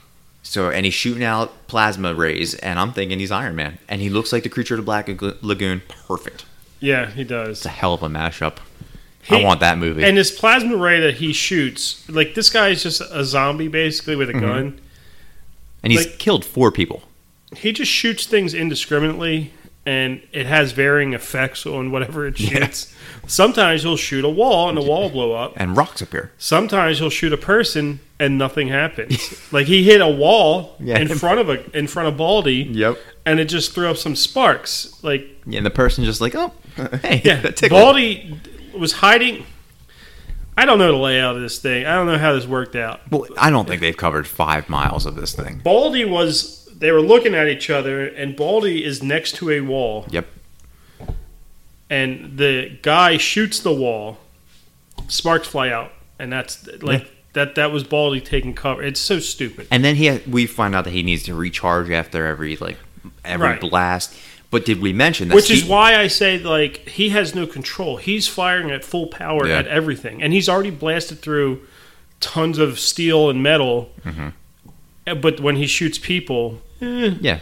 So, and he's shooting out plasma rays, and I'm thinking he's Iron Man. And he looks like the creature of the Black Lagoon. Perfect. Yeah, he does. It's a hell of a mashup. I want that movie. And this plasma ray that he shoots, like, this guy is just a zombie, basically, with a gun. And he's killed 4 people. He just shoots things indiscriminately, and it has varying effects on whatever it shoots. Yeah. Sometimes he'll shoot a wall, and the wall will blow up. And rocks appear. Sometimes he'll shoot a person, and nothing happens. Like, he hit a wall in front of Baldy. Yep. And it just threw up some sparks. Like, yeah, and the person just like, oh, hey, yeah. that tickled. Baldy was hiding. I don't know the layout of this thing. I don't know how this worked out. Well, I don't think they've covered 5 miles of this thing. Baldy was. They were looking at each other, and Baldy is next to a wall. Yep. And the guy shoots the wall. Sparks fly out, and that's like that was Baldy taking cover. It's so stupid. And then we find out that he needs to recharge after every right. blast. But did we mention that? Which is why I say, like, he has no control. He's firing at full power at everything. And he's already blasted through tons of steel and metal. Mm-hmm. But when he shoots people, he's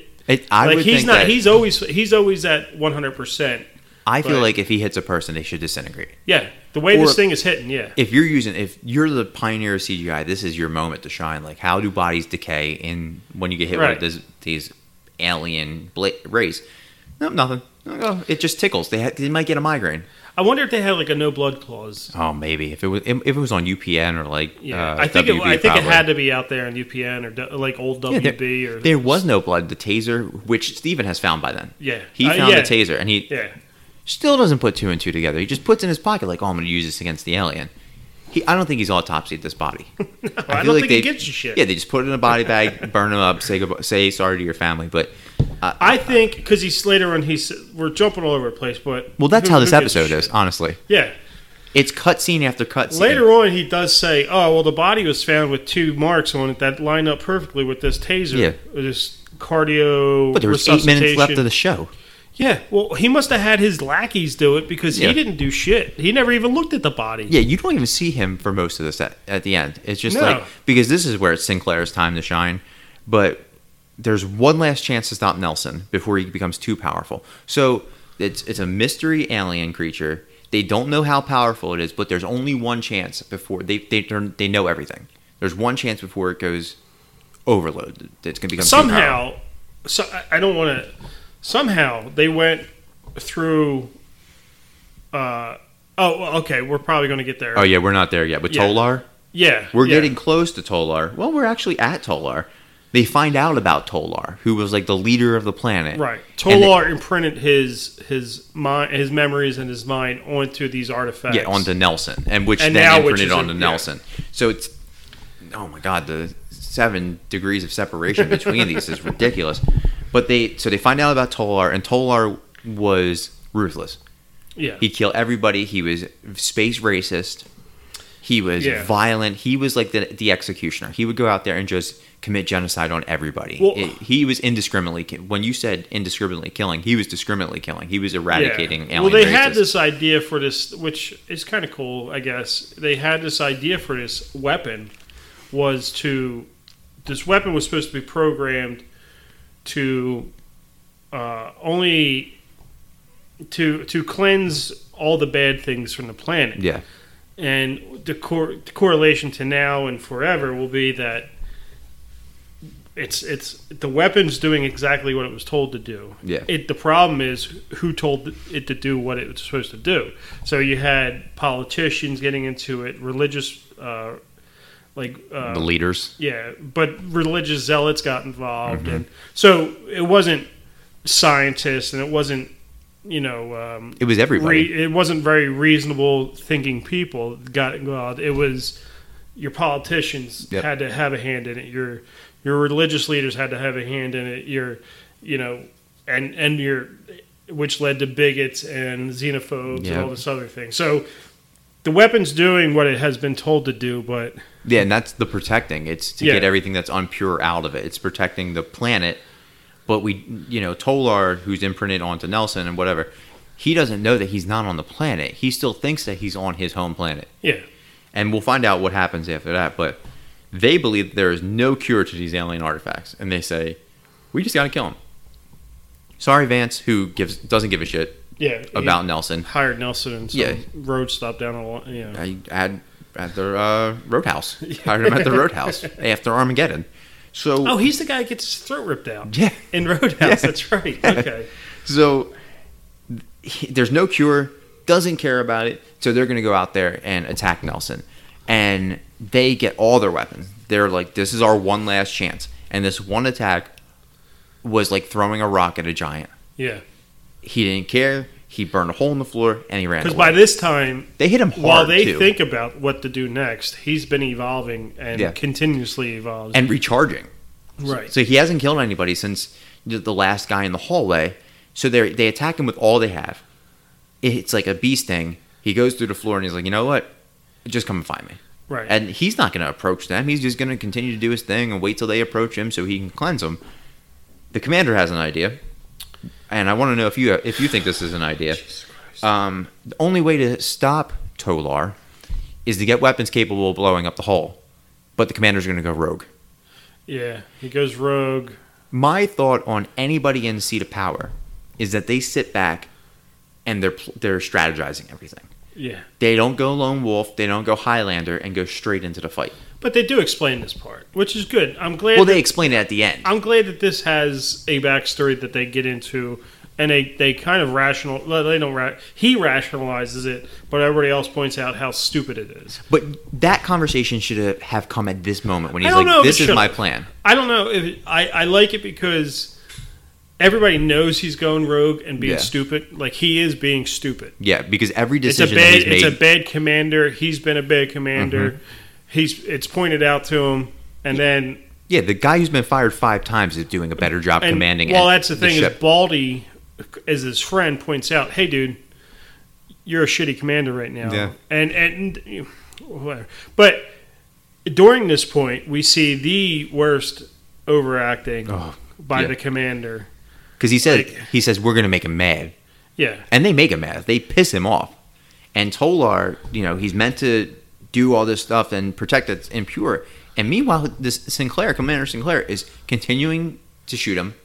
always at 100%. I feel like if he hits a person, they should disintegrate. Yeah, the way this thing is hitting, yeah. If you're the pioneer of CGI, this is your moment to shine. Like, how do bodies decay when you get hit with these alien rays? No, nothing. It just tickles. They might get a migraine. I wonder if they had like a no blood clause. Oh, maybe if it was on UPN or like I think it had to be out there on UPN or like old WB there was no blood. The taser, which Steven has found by then. Yeah, he found the taser, and he still doesn't put 2 and 2 together. He just puts it in his pocket like, oh, I'm going to use this against the alien. I don't think he's autopsied this body. No, I don't think he gives a shit. Yeah, they just put it in a body bag, burn him up, say sorry to your family. But I think because we're jumping all over the place. But that's how this episode is, honestly. Yeah, it's cutscene after cutscene. Later on, he does say, "Oh, well, the body was found with 2 marks on it that line up perfectly with this taser, this cardio." But there was 8 minutes left of the show. Yeah, well, he must have had his lackeys do it because he didn't do shit. He never even looked at the body. Yeah, you don't even see him for most of this at the end. It's just because this is where it's Sinclair's time to shine. But there's one last chance to stop Nelson before he becomes too powerful. So it's a mystery alien creature. They don't know how powerful it is, but there's only one chance before they know everything. There's one chance before it goes overload. It's going to become too powerful. I don't want to. Somehow they went through. Okay. We're probably going to get there. Oh yeah, we're not there yet. But Tolar. Yeah, we're getting close to Tolar. Well, we're actually at Tolar. They find out about Tolar, who was like the leader of the planet. Right. Tolar imprinted his mind, his memories, and his mind onto these artifacts. Yeah, onto Nelson, and then imprinted onto Nelson. So it's oh my god, the 7 degrees of separation between these is ridiculous. But they find out about Tolar, and Tolar was ruthless. Yeah, he'd kill everybody. He was space racist. He was violent. He was like the executioner. He would go out there and just commit genocide on everybody. Well, he was indiscriminately. When you said indiscriminately killing, he was discriminately killing. He was eradicating alien races. Well, they had this idea for this, which is kind of cool, I guess. They had this idea for this weapon this weapon was supposed to be programmed to only to cleanse all the bad things from the planet. Yeah. And the correlation to now and forever will be that it's the weapon's doing exactly what it was told to do. Yeah. The problem is who told it to do what it was supposed to do. So you had politicians getting into it, religious the leaders. Yeah, but religious zealots got involved, and so it wasn't scientists, and it wasn't it was everybody. It wasn't very reasonable thinking people got involved. It was your politicians had to have a hand in it. Your religious leaders had to have a hand in it. Which led to bigots and xenophobes and all this other thing. So the weapon's doing what it has been told to do, but and that's the protecting. It's to get everything that's unpure out of it. It's protecting the planet. But Tolar, who's imprinted onto Nelson and whatever, he doesn't know that he's not on the planet. He still thinks that he's on his home planet. Yeah. And we'll find out what happens after that. But They believe there is no cure to these alien artifacts, and they say, we just got to kill him. Sorry, Vance, who doesn't give a shit about Nelson. Hired Nelson in some road stop down at the Roadhouse. Hired him at the Roadhouse after Armageddon. So, he's the guy who gets his throat ripped out. Yeah. In Roadhouse, that's right. Okay. So, there's no cure, doesn't care about it, so they're going to go out there and attack Nelson. And they get all their weapons. They're like, this is our one last chance. And this one attack was like throwing a rock at a giant. Yeah. He didn't care. He burned a hole in the floor, and he ran away. Because by this time, they hit him hard, while they think about what to do next, he's been evolving and continuously evolves. And recharging. Right. So he hasn't killed anybody since the last guy in the hallway. So they attack him with all they have. It's like a bee sting. He goes through the floor, and he's like, you know what? Just come and find me. Right. And he's not going to approach them. He's just going to continue to do his thing and wait till they approach him so he can cleanse them. The commander has an idea. And I want to know if you think this is an idea. The only way to stop Tolar is to get weapons capable of blowing up the hull. But the commander's going to go rogue. Yeah, he goes rogue. My thought on anybody in the seat of power is that they sit back and they're strategizing everything. Yeah. They don't go lone wolf. They don't go Highlander and go straight into the fight. But they do explain this part, which is good. I'm glad. Well, they explain it at the end. I'm glad that this has a backstory that they get into, and they kind of he rationalizes it, but everybody else points out how stupid it is. But that conversation should have come at this moment when he's like, "This is my plan." I don't know if I like it because everybody knows he's going rogue and being stupid. Like, he is being stupid. Yeah, because every decision he's made... It's a bad commander. He's been a bad commander. Mm-hmm. It's pointed out to him, and then... Yeah, the guy who's been fired 5 times is doing a better job commanding. Well, that's the thing, is Baldy, as his friend, points out, hey, dude, you're a shitty commander right now. Yeah. And whatever. But during this point, we see the worst overacting by the commander. Because he says, we're going to make him mad. Yeah. And they make him mad. They piss him off. And Tolar, he's meant to do all this stuff and protect it's impure. And meanwhile, this Commander Sinclair, is continuing to shoot him.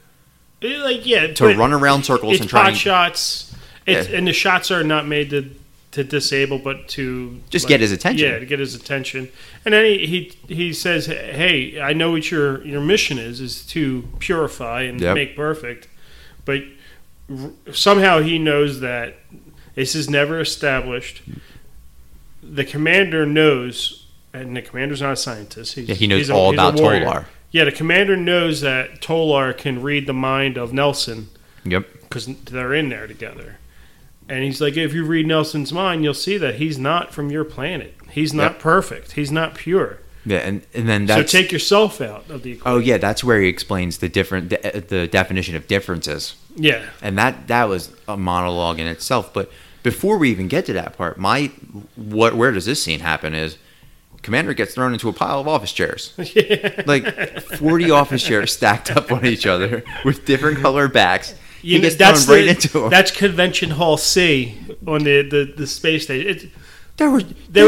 To run around circles and try pot shots. And the shots are not made to disable, but to just get his attention. Yeah, to get his attention. And then he says, "Hey, I know what your mission is to purify and make perfect." But somehow he knows that this is never established. The commander knows, and the commander's not a scientist. He knows all about Tolar. Yeah, the commander knows that Tolar can read the mind of Nelson. Yep. Because they're in there together. And he's like, if you read Nelson's mind, you'll see that he's not from your planet. He's not perfect. He's not pure. Yeah, and then that's... So take yourself out of the equation. Oh, yeah, that's where he explains the definition of differences. Yeah. And that was a monologue in itself. But before we even get to that part, where does this scene happen is Commander gets thrown into a pile of office chairs. Yeah. Like 40 office chairs stacked up on each other with different colored backs. He gets thrown right into them. That's Convention Hall C on the space station. There was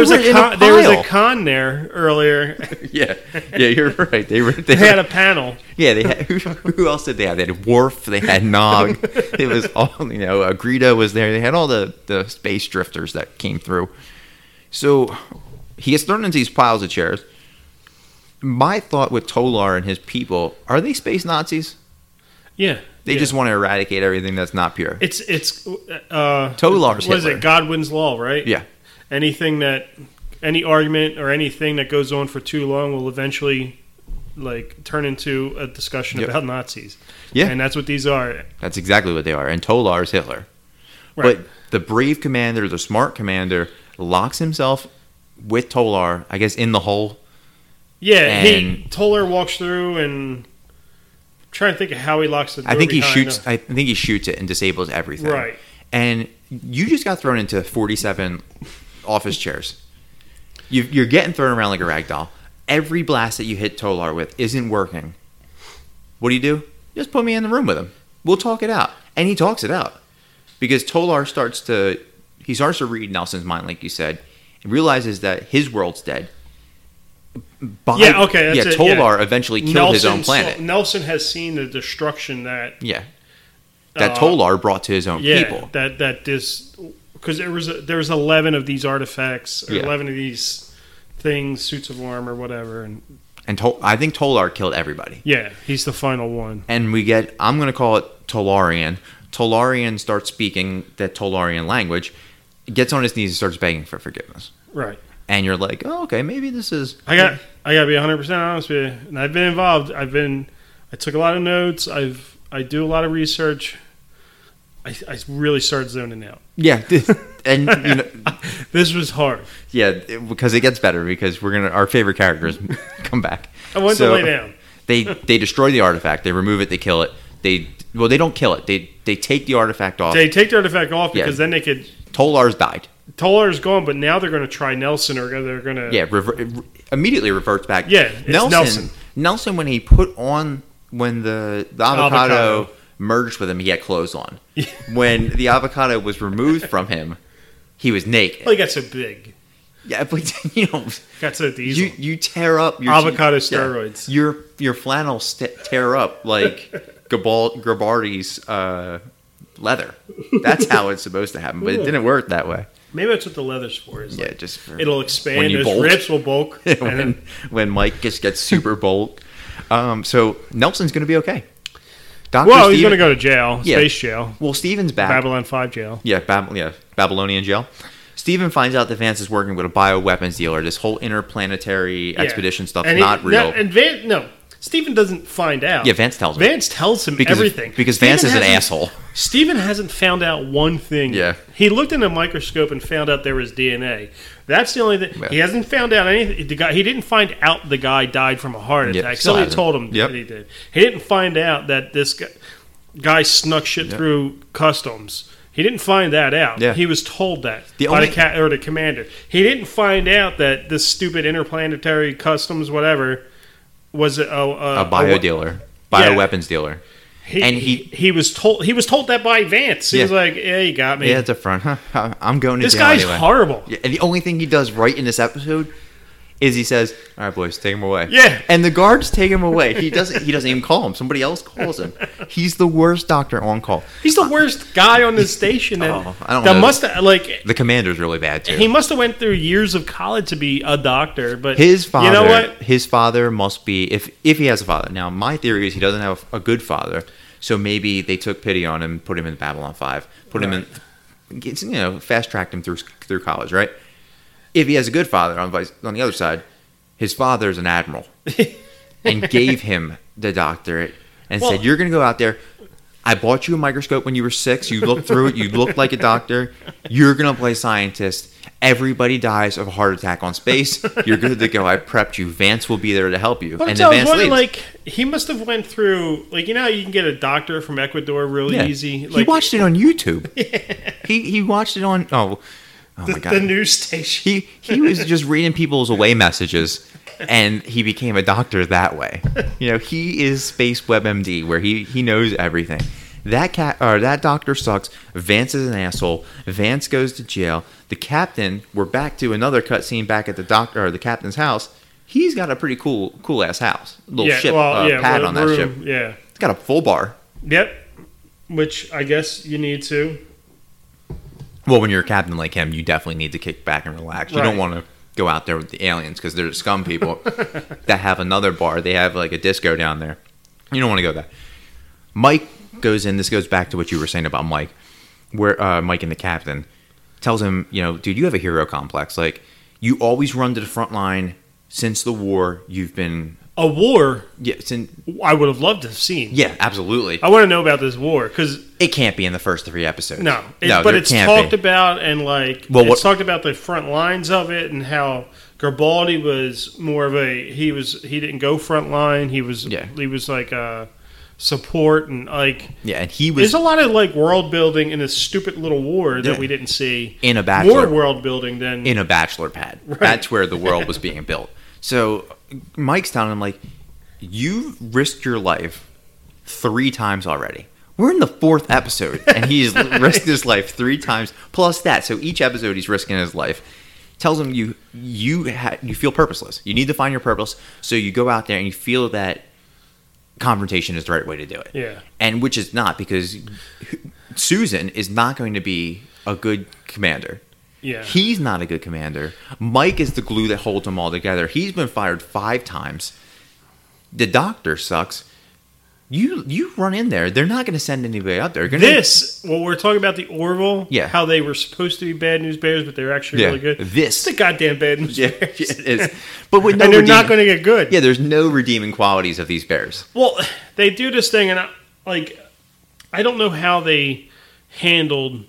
a con there earlier. Yeah, you're right. They had a panel. Yeah, they had, who else did they have? They had Worf. They had Nog. It was all Greedo was there. They had all the space drifters that came through. So he gets thrown into these piles of chairs. My thought with Tolar and his people, are they space Nazis? Yeah. They just want to eradicate everything that's not pure. It's Tolar's Hitler. What is it? Godwin's law, right? Yeah. Any argument or anything that goes on for too long will eventually turn into a discussion about Nazis. Yeah. And that's what these are. That's exactly what they are. And Tolar's Hitler. Right. But the brave commander, the smart commander, locks himself with Tolar, I guess, in the hole. Yeah, Tolar walks through and... I'm trying to think of how he locks the door. I think he shoots it and disables everything. Right. And you just got thrown into 47 office chairs. You're getting thrown around like a rag doll. Every blast that you hit Tolar with isn't working. What do? Just put me in the room with him. We'll talk it out. And he talks it out. Because Tolar starts to read Nelson's mind, like you said, and realizes that his world's dead. Tolar eventually killed his own planet. Nelson has seen the destruction that Tolar brought to his own people. That this, because there was 11 of these artifacts, or 11 of these things, suits of armor, whatever, and I think Tolar killed everybody. Yeah, he's the final one. And we get, I'm going to call it Tolarian. Tolarian starts speaking the Tolarian language, gets on his knees and starts begging for forgiveness. Right. And you're like, oh, okay, maybe this is... I got to be 100% honest with you. And I've been involved. I took a lot of notes. I do a lot of research. I really started zoning out. Yeah. And this was hard. Yeah, because it gets better, because our favorite characters come back. I went to lay down. They destroy the artifact. They remove it. They kill it. They don't kill it. They take the artifact off. They take the artifact off because then they could... Tolar's died. Tolar's gone, but now they're going to try Nelson, or they're going to... Yeah, immediately reverts back. Yeah, it's Nelson. Nelson, when the avocado merged with him, he had clothes on. When the avocado was removed from him, he was naked. Well, he got so big. Yeah, but got so diesel. You tear up your avocado steroids. Your flannel tear up like Gabardi's leather. That's how it's supposed to happen, but it didn't work that way. Maybe that's what the leather's for. It'll expand. Those bulk. Rips will bulk. when Mike gets super bulk. So Nelson's going to be okay. He's going to go to jail. Yeah. Space jail. Well, Steven's back. Babylon 5 jail. Yeah, Babylonian jail. Steven finds out that Vance is working with a bioweapons dealer. This whole interplanetary expedition stuff is not real. Steven doesn't find out. Yeah, Vance tells him. Vance tells him everything. Because Vance is an asshole. Steven hasn't found out one thing. Yeah. He looked in a microscope and found out there was DNA. That's the only thing. Yeah. He hasn't found out anything. He didn't find out the guy died from a heart attack. Somebody told him that he did. He didn't find out that this guy snuck shit through customs. He didn't find that out. Yeah. He was told that by the commander. He didn't find out that this stupid interplanetary customs, whatever, was a bioweapons dealer. He was told that by Vance. He was like, "Yeah, you got me." Yeah, it's a front. Huh? I'm going to this jail guy's anyway. horrible. Yeah, and the only thing he does right in this episode is he says, "All right, boys, take him away." Yeah, and the guards take him away. He doesn't even call him. Somebody else calls him. He's the worst doctor on call. He's the worst guy on the station. I don't know. The commander's really bad too. He must have went through years of college to be a doctor. But his father, you know what? His father must be if he has a father. Now, my theory is he doesn't have a good father. So maybe they took pity on him, put him in Babylon 5, him in, fast-tracked him through college, right? If he has a good father on the other side, his father is an admiral and gave him the doctorate and said, "You're going to go out there. I bought you a microscope when you were 6. You looked through it. You looked like a doctor. You're going to play scientist. Everybody dies of a heart attack on space. You're good to go. I prepped you. Vance will be there to help you." But and then Vance leaves. He must have went through, you can get a doctor from Ecuador really easy. He watched it on YouTube. He watched it on my God, the news station. He was just reading people's away messages, and he became a doctor that way. He is Space WebMD, where he knows everything. That doctor sucks. Vance is an asshole. Vance goes to jail. The captain, we're back to another cutscene back at the captain's house. He's got a pretty cool ass house. Pad on that ship. Yeah, it's got a full bar. Yep, which I guess you need to. Well, when you're a captain like him, you definitely need to kick back and relax. You don't want to go out there with the aliens because they're scum people that have another bar. They have a disco down there. You don't want to go there. Mike goes in. This goes back to what you were saying about Mike, where Mike and the captain tells him, dude, you have a hero complex. You always run to the front line. Since the war, you've been a war. Yeah, I would have loved to have seen. Yeah, absolutely. I want to know about this war because it can't be in the first 3 episodes. No, but it's talked about and it's talked about the front lines of it and how Garibaldi was more of he didn't go front line. He was like a support and and he was. There's a lot of world building in this stupid little war that we didn't see in a bachelor. More world building than in a bachelor pad. Right. That's where the world was being built. So Mike's telling him you risked your life 3 times already. We're in the 4th episode and he's risked his life 3 times plus that. So each episode he's risking his life. tells him you feel purposeless. You need to find your purpose. So you go out there and you feel that confrontation is the right way to do it. Yeah. And which is not, because Susan is not going to be a good commander. Yeah. He's not a good commander. Mike is the glue that holds them all together. He's been fired 5 times. The doctor sucks. You run in there. They're not going to send anybody up there. We're talking about the Orville. Yeah. How they were supposed to be bad news bears, but they're actually really good. It's the goddamn bad news bears. It is. But with no and they're not going to get good. Yeah, there's no redeeming qualities of these bears. Well, they do this thing, and I don't know how they handled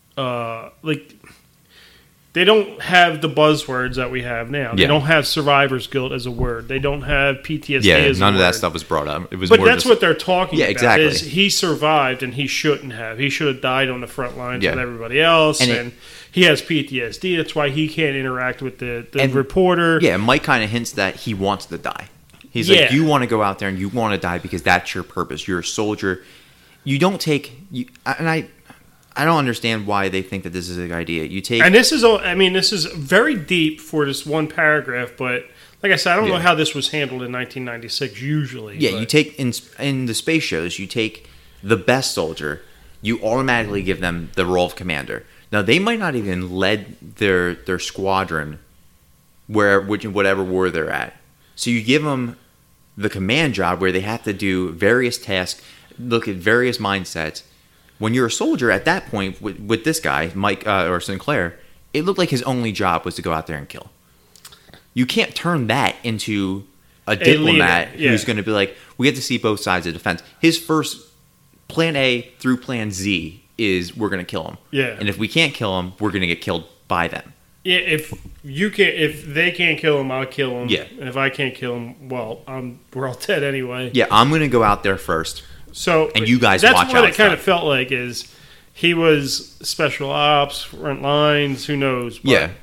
they don't have the buzzwords that we have now. They don't have survivor's guilt as a word. They don't have PTSD as a word. None of that stuff was brought up. It was but that's what they're talking about. Exactly. Is he survived and he shouldn't have. He should have died on the front lines with everybody else. And he has PTSD. That's why he can't interact with the reporter. Yeah, Mike kind of hints that he wants to die. He's like, you want to go out there and you want to die because that's your purpose. You're a soldier. You don't take... I don't understand why they think that this is a good idea. And this is very deep for this one paragraph, but like I said, I don't know how this was handled in 1996 usually. Yeah, you take, in the space shows, you take the best soldier, you automatically give them the role of commander. Now, they might not even lead their squadron whatever war they're at. So you give them the command job where they have to do various tasks, look at various mindsets. When you're a soldier at that point with this guy, Mike or Sinclair, it looked like his only job was to go out there and kill. You can't turn that into a diplomat who's going to be like, we have to see both sides of the defense. His first plan A through plan Z is we're going to kill him. Yeah. And if we can't kill him, we're going to get killed by them. Yeah, if they can't kill him, I'll kill him. Yeah. And if I can't kill him, well, we're all dead anyway. Yeah, I'm going to go out there first. So and you guys watch out. That's what it kind of felt like. Is he was special ops, front lines? Who knows? But yeah,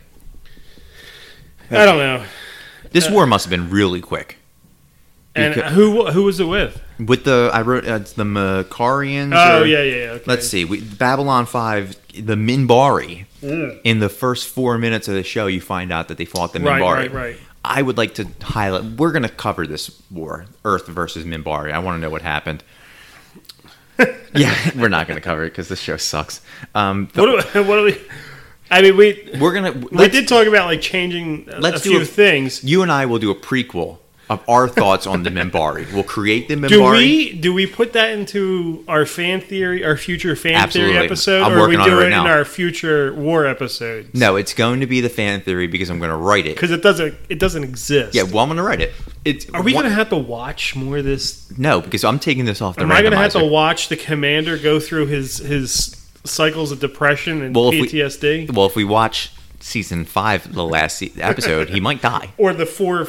I don't know. This war must have been really quick. And who was it with? With I wrote it's the Makarians. Oh yeah. Okay. Let's see. Babylon 5, the Minbari. In the first 4 minutes of the show, you find out that they fought the Minbari. Right. I would like to highlight. We're going to cover this war, Earth versus Minbari. I want to know what happened. Yeah, we're not going to cover it because this show sucks. What do we? I mean, we did talk about changing a few things. You and I will do a prequel of our thoughts on the Minbari. We'll create the Minbari. Do we put that into our fan theory, our future fan Absolutely. theory episode, I'm or we do it in our future war episodes? No, it's going to be the fan theory because I'm going to write it. Because it doesn't exist. Yeah, well, I'm going to write it. Are we going to have to watch more of this? No, because I'm taking this off the randomizer. Am I going to have to watch the commander go through his cycles of depression and PTSD? If we watch season 5, the last episode, he might die. Or the four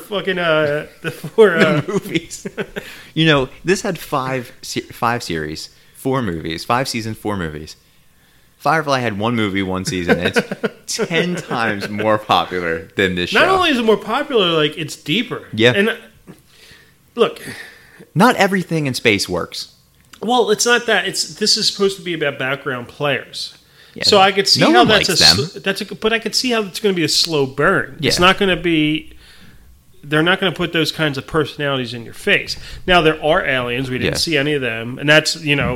movies. This had 5 series, 4 movies, 5 seasons, 4 movies. Firefly had 1 movie, 1 season. It's 10 times more popular than this show. Not only is it more popular, it's deeper. Yeah. And look, not everything in space works. Well, it's not that. This is supposed to be about background players. Yeah. So I could see how but I could see how it's going to be a slow burn. Yeah. It's not going to be. They're not going to put those kinds of personalities in your face. Now there are aliens. We didn't see any of them, and that's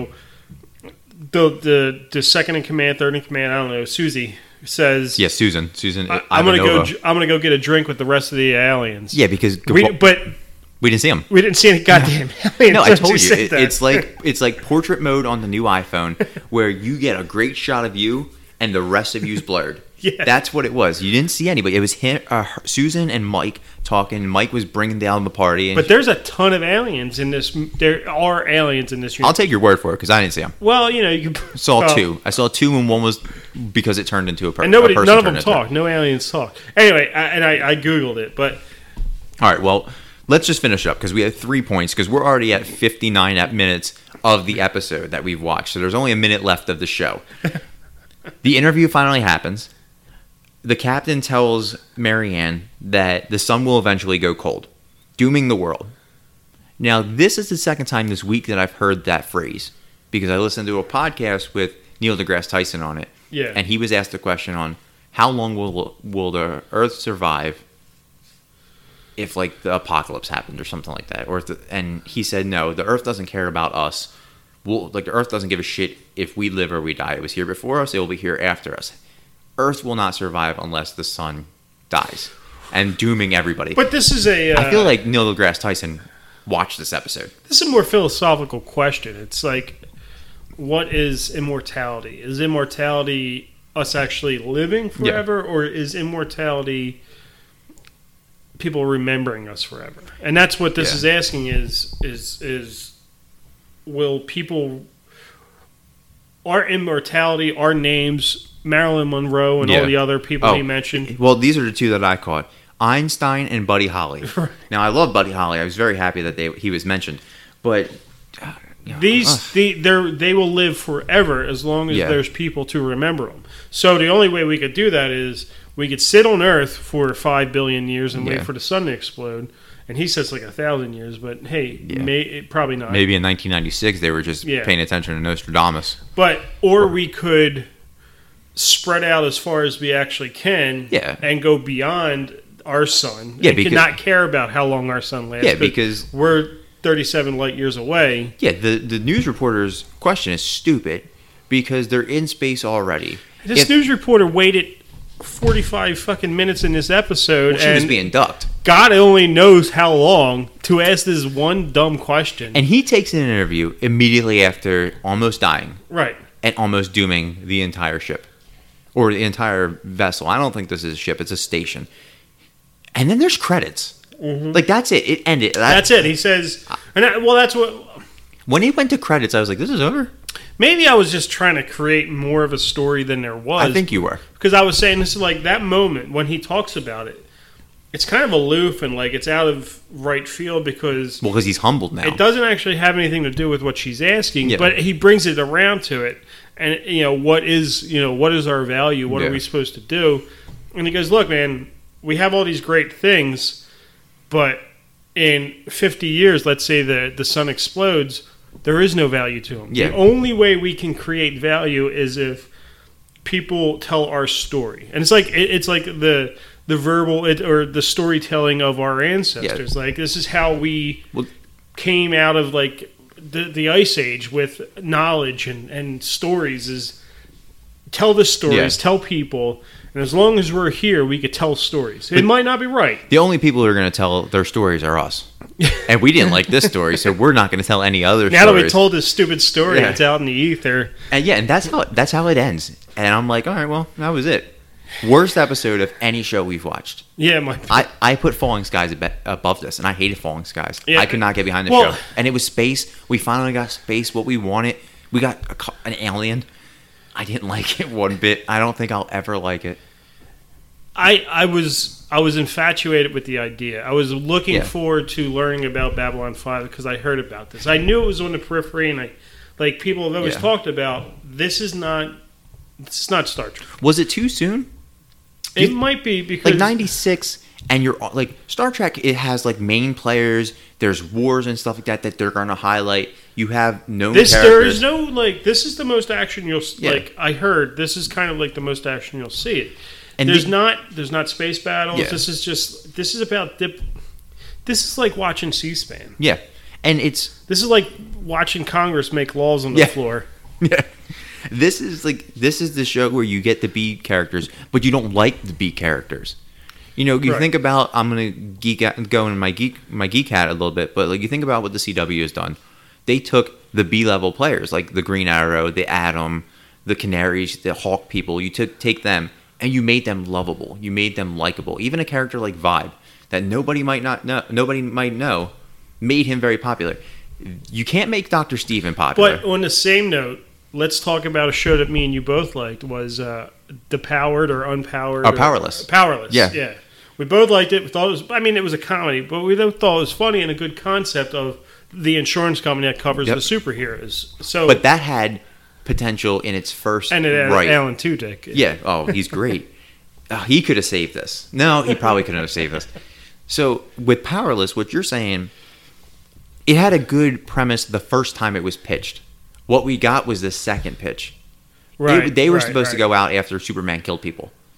the second in command, third in command. I don't know. Susie says, "Yeah, Susan. I'm going to go get a drink with the rest of the aliens." Yeah, because we didn't see them. We didn't see any goddamn aliens. No, I told you. It's like portrait mode on the new iPhone where you get a great shot of you and the rest of you's blurred. Yeah. That's what it was. You didn't see anybody. It was him, Susan and Mike talking. Mike was bringing down the party. But there's a ton of aliens in this. There are aliens in this universe. I'll take your word for it because I didn't see them. Well, you can, saw 2. I saw 2 and 1 was because it turned into a person. And none of them talked. No aliens talked. Anyway, I Googled it. But all right, well, let's just finish up because we have 3 points because we're already at 59 minutes of the episode that we've watched. So there's only a minute left of the show. The interview finally happens. The captain tells Marianne that the sun will eventually go cold, dooming the world. Now, this is the second time this week that I've heard that phrase because I listened to a podcast with Neil deGrasse Tyson on it. Yeah. And he was asked a question on how long will the Earth survive if like the apocalypse happened or something like that? Or and he said no, the Earth doesn't care about us. The Earth doesn't give a shit if we live or we die. It was here before us. It will be here after us. Earth will not survive unless the sun dies, and dooming everybody. But this is I feel like Neil deGrasse Tyson watched this episode. This is a more philosophical question. It's like, what is immortality? Is immortality us actually living forever, or is immortality people remembering us forever? And that's what this is asking: is will people, our immortality, our names, Marilyn Monroe and all the other people he mentioned? Well, these are the two that I caught: Einstein and Buddy Holly. Now, I love Buddy Holly. I was very happy that he was mentioned, but they will live forever as long as there's people to remember them. So the only way we could do that is we could sit on Earth for 5 billion years and wait for the sun to explode. And he says like 1,000 years, but hey, probably not. Maybe in 1996 they were just paying attention to Nostradamus. Or we could spread out as far as we actually can and go beyond our sun. Yeah, because not care about how long our sun lasts. Yeah, because we're 37 light years away. Yeah, the news reporter's question is stupid because they're in space already. This news reporter waited 45 fucking minutes in this episode. Well, she was being ducked. God only knows how long to ask this one dumb question. And he takes an interview immediately after almost dying. Right. And almost dooming the entire ship. Or the entire vessel. I don't think this is a ship. It's a station. And then there's credits. Mm-hmm. Like, that's it. It ended. That's it. He says... that's what... When he went to credits, I was like, this is over? Maybe I was just trying to create more of a story than there was. I think you were. Because I was saying, this is like that moment when he talks about it. It's kind of aloof and like it's out of right field because... Well, because he's humbled now. It doesn't actually have anything to do with what she's asking, but he brings it around to it. And, what is our value? What are we supposed to do? And he goes, look, man, we have all these great things, but in 50 years, let's say the sun explodes, there is no value to them. Yeah. The only way we can create value is if people tell our story. And it's like the verbal or the storytelling of our ancestors. Yeah. Like, this is how we came out of like the Ice Age with knowledge and stories. Is tell the stories, tell people, and as long as we're here, we could tell stories. It might not be right. The only people who are going to tell their stories are us. And we didn't like this story, so we're not going to tell any other stories. Now that we told this stupid story, it's out in the ether. And that's how it ends. And I'm like, all right, well, that was it. Worst episode of any show we've watched. Yeah, I put Falling Skies above this, and I hated Falling Skies. Yeah. I could not get behind the show. And it was space. We finally got space, what we wanted. We got an alien. I didn't like it one bit. I don't think I'll ever like it. I was infatuated with the idea. I was looking forward to learning about Babylon 5 because I heard about this. I knew it was on the periphery, and people have always talked about this is not Star Trek. Was it too soon? It might be because 96, and you're like Star Trek. It has like main players. There's wars and stuff like that they're going to highlight. You have known characters. There is no this is the most action you'll I heard this is kind of like the most action you'll see it. And there's not space battles. Yeah. This is about this is like watching C-SPAN. Yeah, and this is like watching Congress make laws on the floor. Yeah. This is the show where you get the B characters, but you don't like the B characters. You think about, I'm going to go in my geek hat a little bit, but you think about what the CW has done. They took the B level players like the Green Arrow, the Atom, the Canaries, the Hawk people. You take them and you made them lovable. You made them likable. Even a character like Vibe that nobody might know, made him very popular. You can't make Dr. Steven popular. But on the same note, let's talk about a show that me and you both liked was Depowered or Unpowered. Powerless. Powerless. Yeah. We both liked it. We thought it was a comedy, but we thought it was funny and a good concept of the insurance company that covers the superheroes. But that had potential in its first and it had Alan Tudyk. Yeah. Oh, he's great. He could have saved this. No, he probably couldn't have saved this. So with Powerless, what you're saying, it had a good premise the first time it was pitched. What we got was the second pitch. Right. They were supposed to go out after Superman killed people.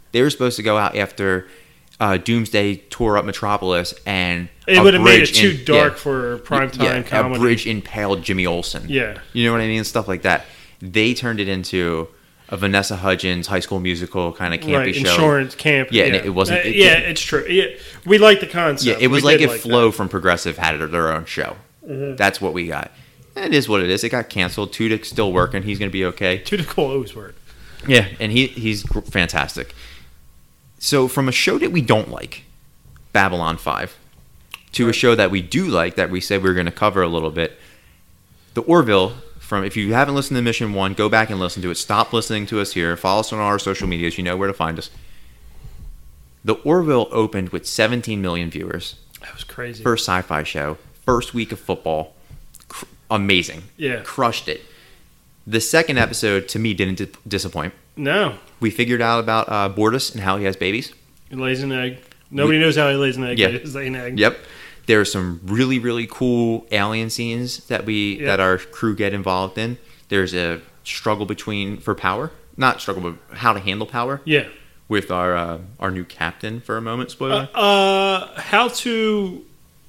They were supposed to go out after Doomsday tore up Metropolis, and it would have made it too dark for primetime comedy. A bridge impaled Jimmy Olsen. Yeah. You know what I mean? Stuff like that. They turned it into a Vanessa Hudgens High School Musical kind of campy show. Insurance camp. Yeah, and it wasn't. It's true. Yeah, we like the concept. Yeah, it was like if Flo from Progressive had their own show. Mm-hmm. That's what we got. And it is what it is. It got canceled. Tudyk's still working. He's going to be okay. Tudyk will always work. Yeah, and he's fantastic. So from a show that we don't like, Babylon 5, to a show that we do like, that we said we were going to cover a little bit, The Orville. If you haven't listened to Mission 1, go back and listen to it. Stop listening to us here. Follow us on our social medias. You know where to find us. The Orville opened with 17 million viewers. That was crazy. First sci-fi show. First week of football. Amazing. Yeah. Crushed it. The second episode, to me, didn't disappoint. No. We figured out about Bortus and how he has babies. He lays an egg. Nobody knows how he lays an egg. Yeah. He's laying an egg. Yep. There are some really, really cool alien scenes that our crew get involved in. There's a struggle for power. Not struggle, but how to handle power. Yeah. With our new captain for a moment, spoiler. How to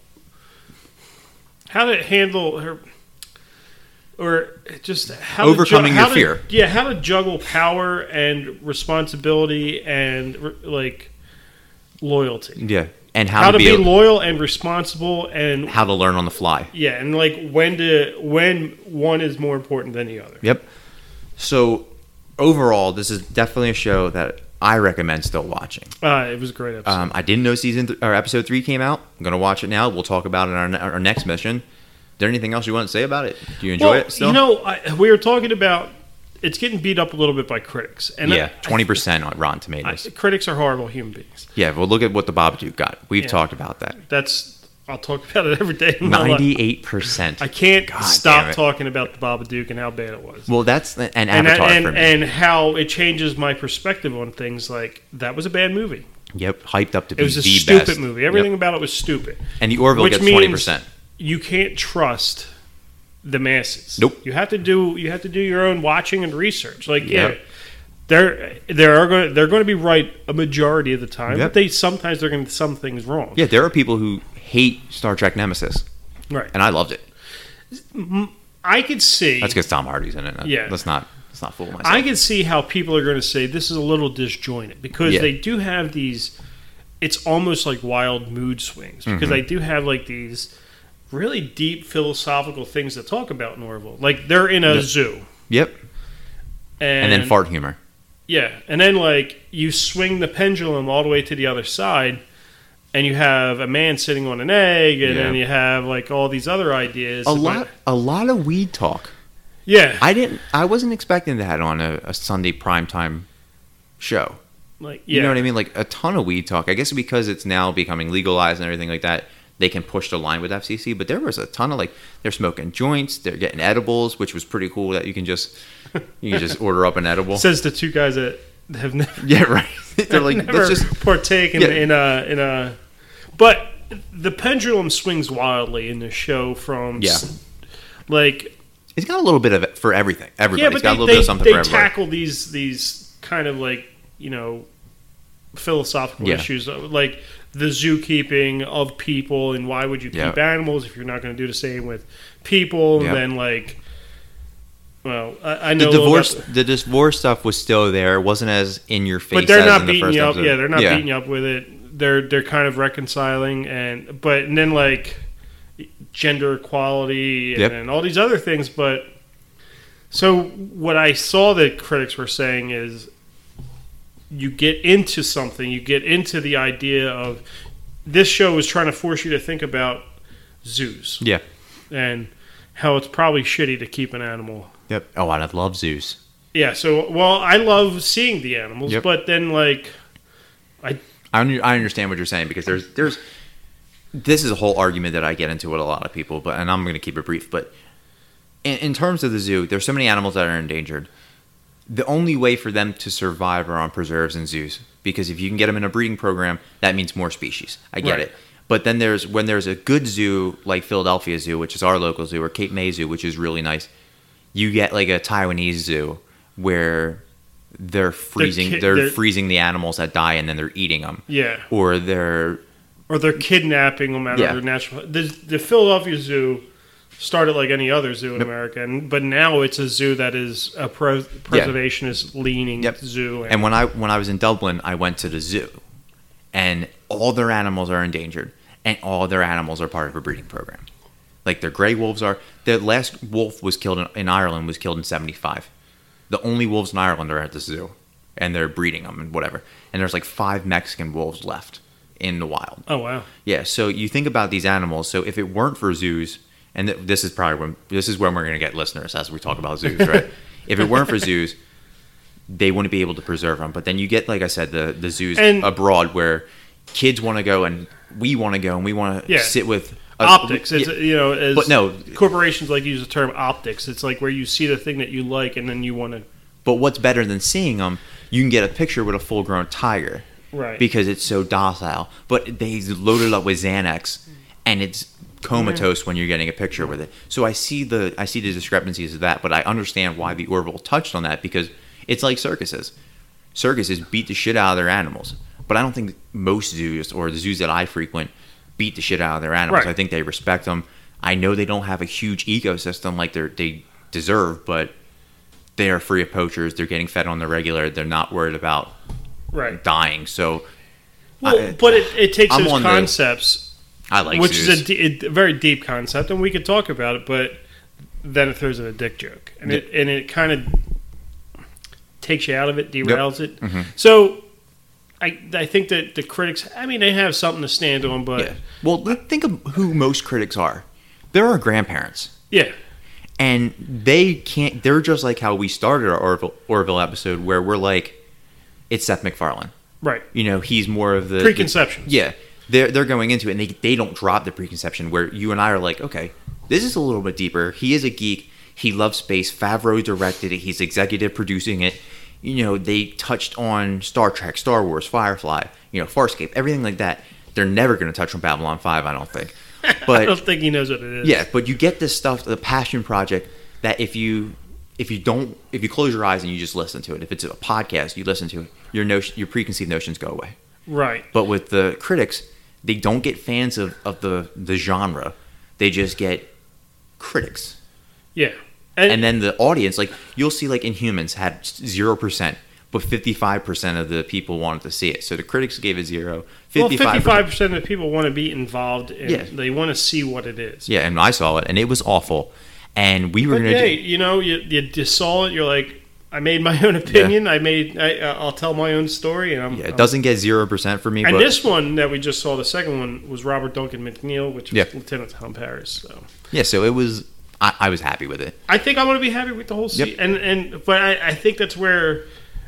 handle her, or just how overcoming your fear. Yeah, how to juggle power and responsibility and loyalty. Yeah, and how to be loyal and responsible, and how to learn on the fly. Yeah, and when one is more important than the other. Yep. So overall, this is definitely a show that I recommend still watching. It was a great episode. I didn't know episode 3 came out. I'm going to watch it now. We'll talk about it in our next mission. Is there anything else you want to say about it? Do you enjoy it still? We were talking about it's getting beat up a little bit by critics. And 20% on Rotten Tomatoes. Critics are horrible human beings. Yeah, well, look at what the Babadook got. We've talked about that. I'll talk about it every day. 98%. I can't stop talking about the Babadook and how bad it was. Well, that's an avatar for me. And how it changes my perspective on things like, that was a bad movie. Yep, hyped up to be the best. It was a stupid movie. Everything about it was stupid. And the Orville gets 20%. You can't trust the masses. Nope. You have to do your own watching and research. They're going to be right a majority of the time, but sometimes they're going to get some things wrong. Yeah, there are people who hate Star Trek Nemesis. Right. And I loved it. I could see. That's because Tom Hardy's in it. Yeah. Let's not fool myself. I can see how people are going to say this is a little disjointed because they do have these. It's almost like wild mood swings because they do have these really deep philosophical things to talk about in Orville. Like they're in a zoo. Yep. And then fart humor. Yeah, and then you swing the pendulum all the way to the other side, and you have a man sitting on an egg, and then you have all these other ideas. A lot of weed talk. Yeah, I wasn't expecting that on a Sunday primetime show. You know what I mean? A ton of weed talk. I guess because it's now becoming legalized and everything like that, they can push the line with FCC. But there was a ton of they're smoking joints, they're getting edibles, which was pretty cool. That you can just order up an edible. Says the two guys that have never. Yeah, right. They're never let's just partake in a. But the pendulum swings wildly in the show from it's got a little bit of it for everything. Everybody's got a little bit of something for everybody. They tackle these kind of philosophical issues like the zookeeping of people and why would you keep animals if you're not going to do the same with people and then I know the divorce stuff was still there. It wasn't as in your face, but they're not beating you up. Episode. Yeah, they're not beating you up with it. They're kind of reconciling and then gender equality and all these other things. But so what I saw that critics were saying is, you get into something, you get into the idea of this show is trying to force you to think about zoos. Yeah. And how it's probably shitty to keep an animal. Yep. Oh, I love zoos. Yeah, so, I love seeing the animals, but then, I understand what you're saying because there's this is a whole argument that I get into with a lot of people, and I'm going to keep it brief, but in terms of the zoo, there's so many animals that are endangered. The only way for them to survive are on preserves and zoos because if you can get them in a breeding program, that means more species. I get it. But then when there's a good zoo like Philadelphia Zoo, which is our local zoo, or Cape May Zoo, which is really nice, you get a Taiwanese zoo where they're freezing they're freezing the animals that die and then they're eating them. Yeah. Or they're kidnapping them out of their natural. The Philadelphia Zoo started like any other zoo in America, but now it's a zoo that is a preservationist leaning zoo. And when I was in Dublin, I went to the zoo, and all their animals are endangered, and all their animals are part of a breeding program. Like their gray wolves are. The last wolf was killed in Ireland was killed in 1975. The only wolves in Ireland are at the zoo, and they're breeding them and whatever. And there's like 5 Mexican wolves left in the wild. Oh wow! Yeah. So you think about these animals. So if it weren't for zoos, and this is when we're going to get listeners as we talk about zoos, right? If it weren't for zoos, they wouldn't be able to preserve them. But then you get, like I said, the zoos abroad where kids want to go and we want to go and we want to sit with optics. Corporations like to use the term optics. It's like where you see the thing that you like and then you want to. But what's better than seeing them? You can get a picture with a full-grown tiger, right? Because it's so docile. But they load it up with Xanax, and it's comatose when you're getting a picture with it. So I see the discrepancies of that, but I understand why the Orville touched on that because it's like circuses. Circuses beat the shit out of their animals, but I don't think most zoos or the zoos that I frequent beat the shit out of their animals. Right. I think they respect them. I know they don't have a huge ecosystem like they deserve, but they are free of poachers. They're getting fed on the regular. They're not worried about dying. So, but it takes those concepts. I like which zoos. is a very deep concept, and we could talk about it, but then it throws in a dick joke, and it kind of takes you out of it, derails it. Mm-hmm. So I think that the critics, they have something to stand on, but well, think of who most critics are. They're our grandparents. Yeah. And they're just like how we started our Orville episode, where we're like, it's Seth MacFarlane. Right. He's more of the preconceptions. Yeah. They're going into it, and they don't drop the preconception, where you and I are like, okay, this is a little bit deeper. He is a geek. He loves space. Favreau directed it. He's executive producing it. They touched on Star Trek, Star Wars, Firefly, Farscape, everything like that. They're never going to touch on Babylon 5, I don't think. But I don't think he knows what it is. Yeah, but you get this stuff, the passion project, that if you close your eyes and you just listen to it, if it's a podcast, you listen to it, your preconceived notions go away. Right. But with the critics, they don't get fans of the genre. They just get critics. Yeah. And then the audience, like, you'll see, like, Inhumans had 0%, but 55% of the people wanted to see it. So the critics gave it 0. 55% of the people want to be involved, and they want to see what it is. Yeah, and I saw it, and it was awful. And we were going to you saw it, you're like, I made my own opinion. Yeah. I'll tell my own story. And it doesn't get 0% for me. And this one that we just saw, the second one, was Robert Duncan McNeil, which was Lieutenant Tom Paris. So. Yeah, so it was... I was happy with it. I think I want to be happy with the whole season. But I think that's where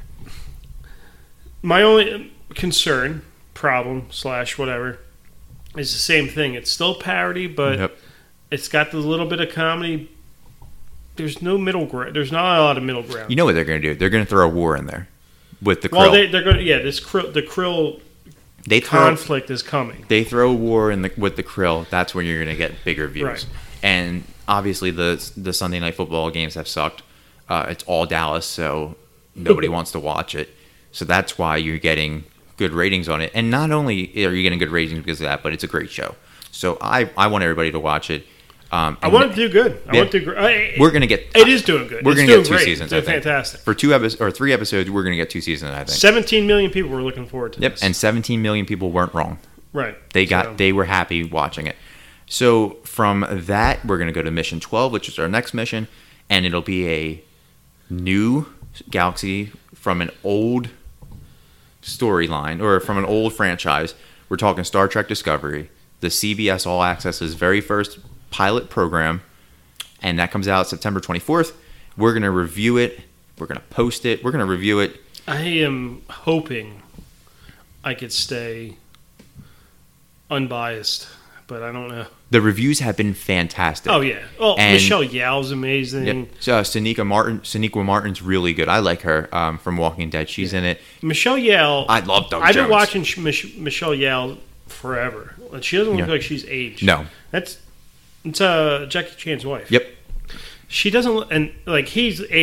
my only concern, problem / whatever, is the same thing. It's still parody, but it's got the little bit of comedy. There's no middle ground. There's not a lot of middle ground. You know what they're going to do? They're going to throw a war in there with the Krill. Well, they're going to. Yeah, the Krill conflict is coming. They throw a war with the Krill. That's when you're going to get bigger views. Right. And obviously, the Sunday Night Football games have sucked. It's all Dallas, so nobody wants to watch it. So that's why you're getting good ratings on it. And not only are you getting good ratings because of that, but it's a great show. So I want everybody to watch it. I want it to do good. We're going to get... It is doing good. We're going to get 2 seasons, It's fantastic. For 2 episodes or 3 episodes, we're going to get 2 seasons, I think. 17 million people were looking forward to this. And 17 million people weren't wrong. Right. They were happy watching it. So from that, we're going to go to Mission 12, which is our next mission, and it'll be a new galaxy from an old storyline, or from an old franchise. We're talking Star Trek Discovery, the CBS All Access's very first pilot program, and that comes out September 24th. We're going to review it. We're going to post it. We're going to review it. I am hoping I could stay unbiased, but I don't know. The reviews have been fantastic. Oh, yeah. Well, Michelle Yeoh's amazing. Yeah. Sonequa Martin's really good. I like her from Walking Dead. She's in it. Michelle Yeoh. I love Doug I've Jones. been watching Michelle Yeoh forever. She doesn't look like she's aged. No. It's Jackie Chan's wife. Yep. She doesn't, and like he's aged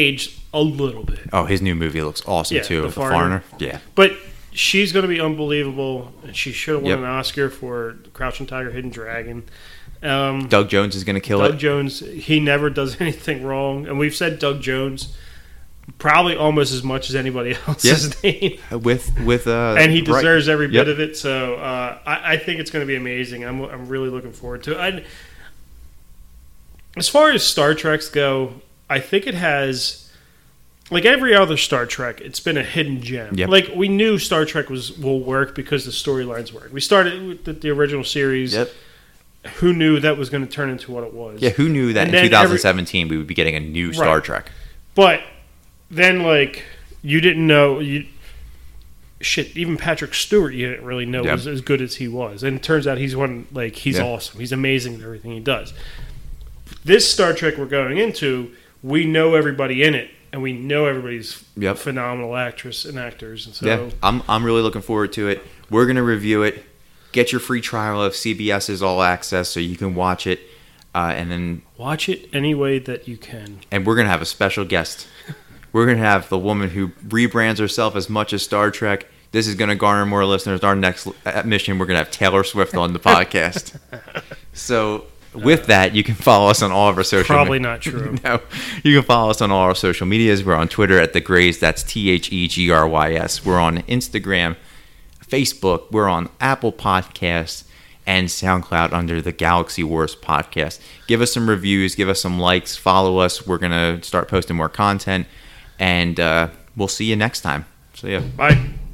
a little bit. Oh, his new movie looks awesome too. The Foreigner. Yeah. But she's going to be unbelievable. She should have won an Oscar for Crouching Tiger, Hidden Dragon. Doug Jones is going to kill it. Doug Jones, he never does anything wrong. And we've said Doug Jones probably almost as much as anybody else's name. And he deserves every bit of it. So I think it's going to be amazing. I'm really looking forward to it. As far as Star Treks go, I think it has, like every other Star Trek, it's been a hidden gem. Yep. Like we knew Star Trek will work because the storylines work. We started with the original series. Yep. Who knew that was going to turn into what it was? Yeah, who knew that in 2017 we would be getting a new Star Trek? But then, like, you didn't know. Even Patrick Stewart, you didn't really know was as good as he was. And it turns out he's awesome. He's amazing at everything he does. This Star Trek we're going into, we know everybody in it, and we know everybody's phenomenal actress and actors. And so, I'm really looking forward to it. We're going to review it. Get your free trial of CBS's All Access so you can watch it, and then watch it any way that you can. And we're gonna have a special guest. We're gonna have the woman who rebrands herself as much as Star Trek. This is gonna garner more listeners. Our next mission, we're gonna have Taylor Swift on the podcast. So with that, you can follow us on all of our social. Probably not true. No, you can follow us on all our social medias. We're on Twitter at The Grays. That's TheGrys. We're on Instagram, Facebook, we're on Apple Podcasts, and SoundCloud under the Galaxy Wars Podcast. Give us some reviews, give us some likes, follow us. We're going to start posting more content, and we'll see you next time. See ya. Bye.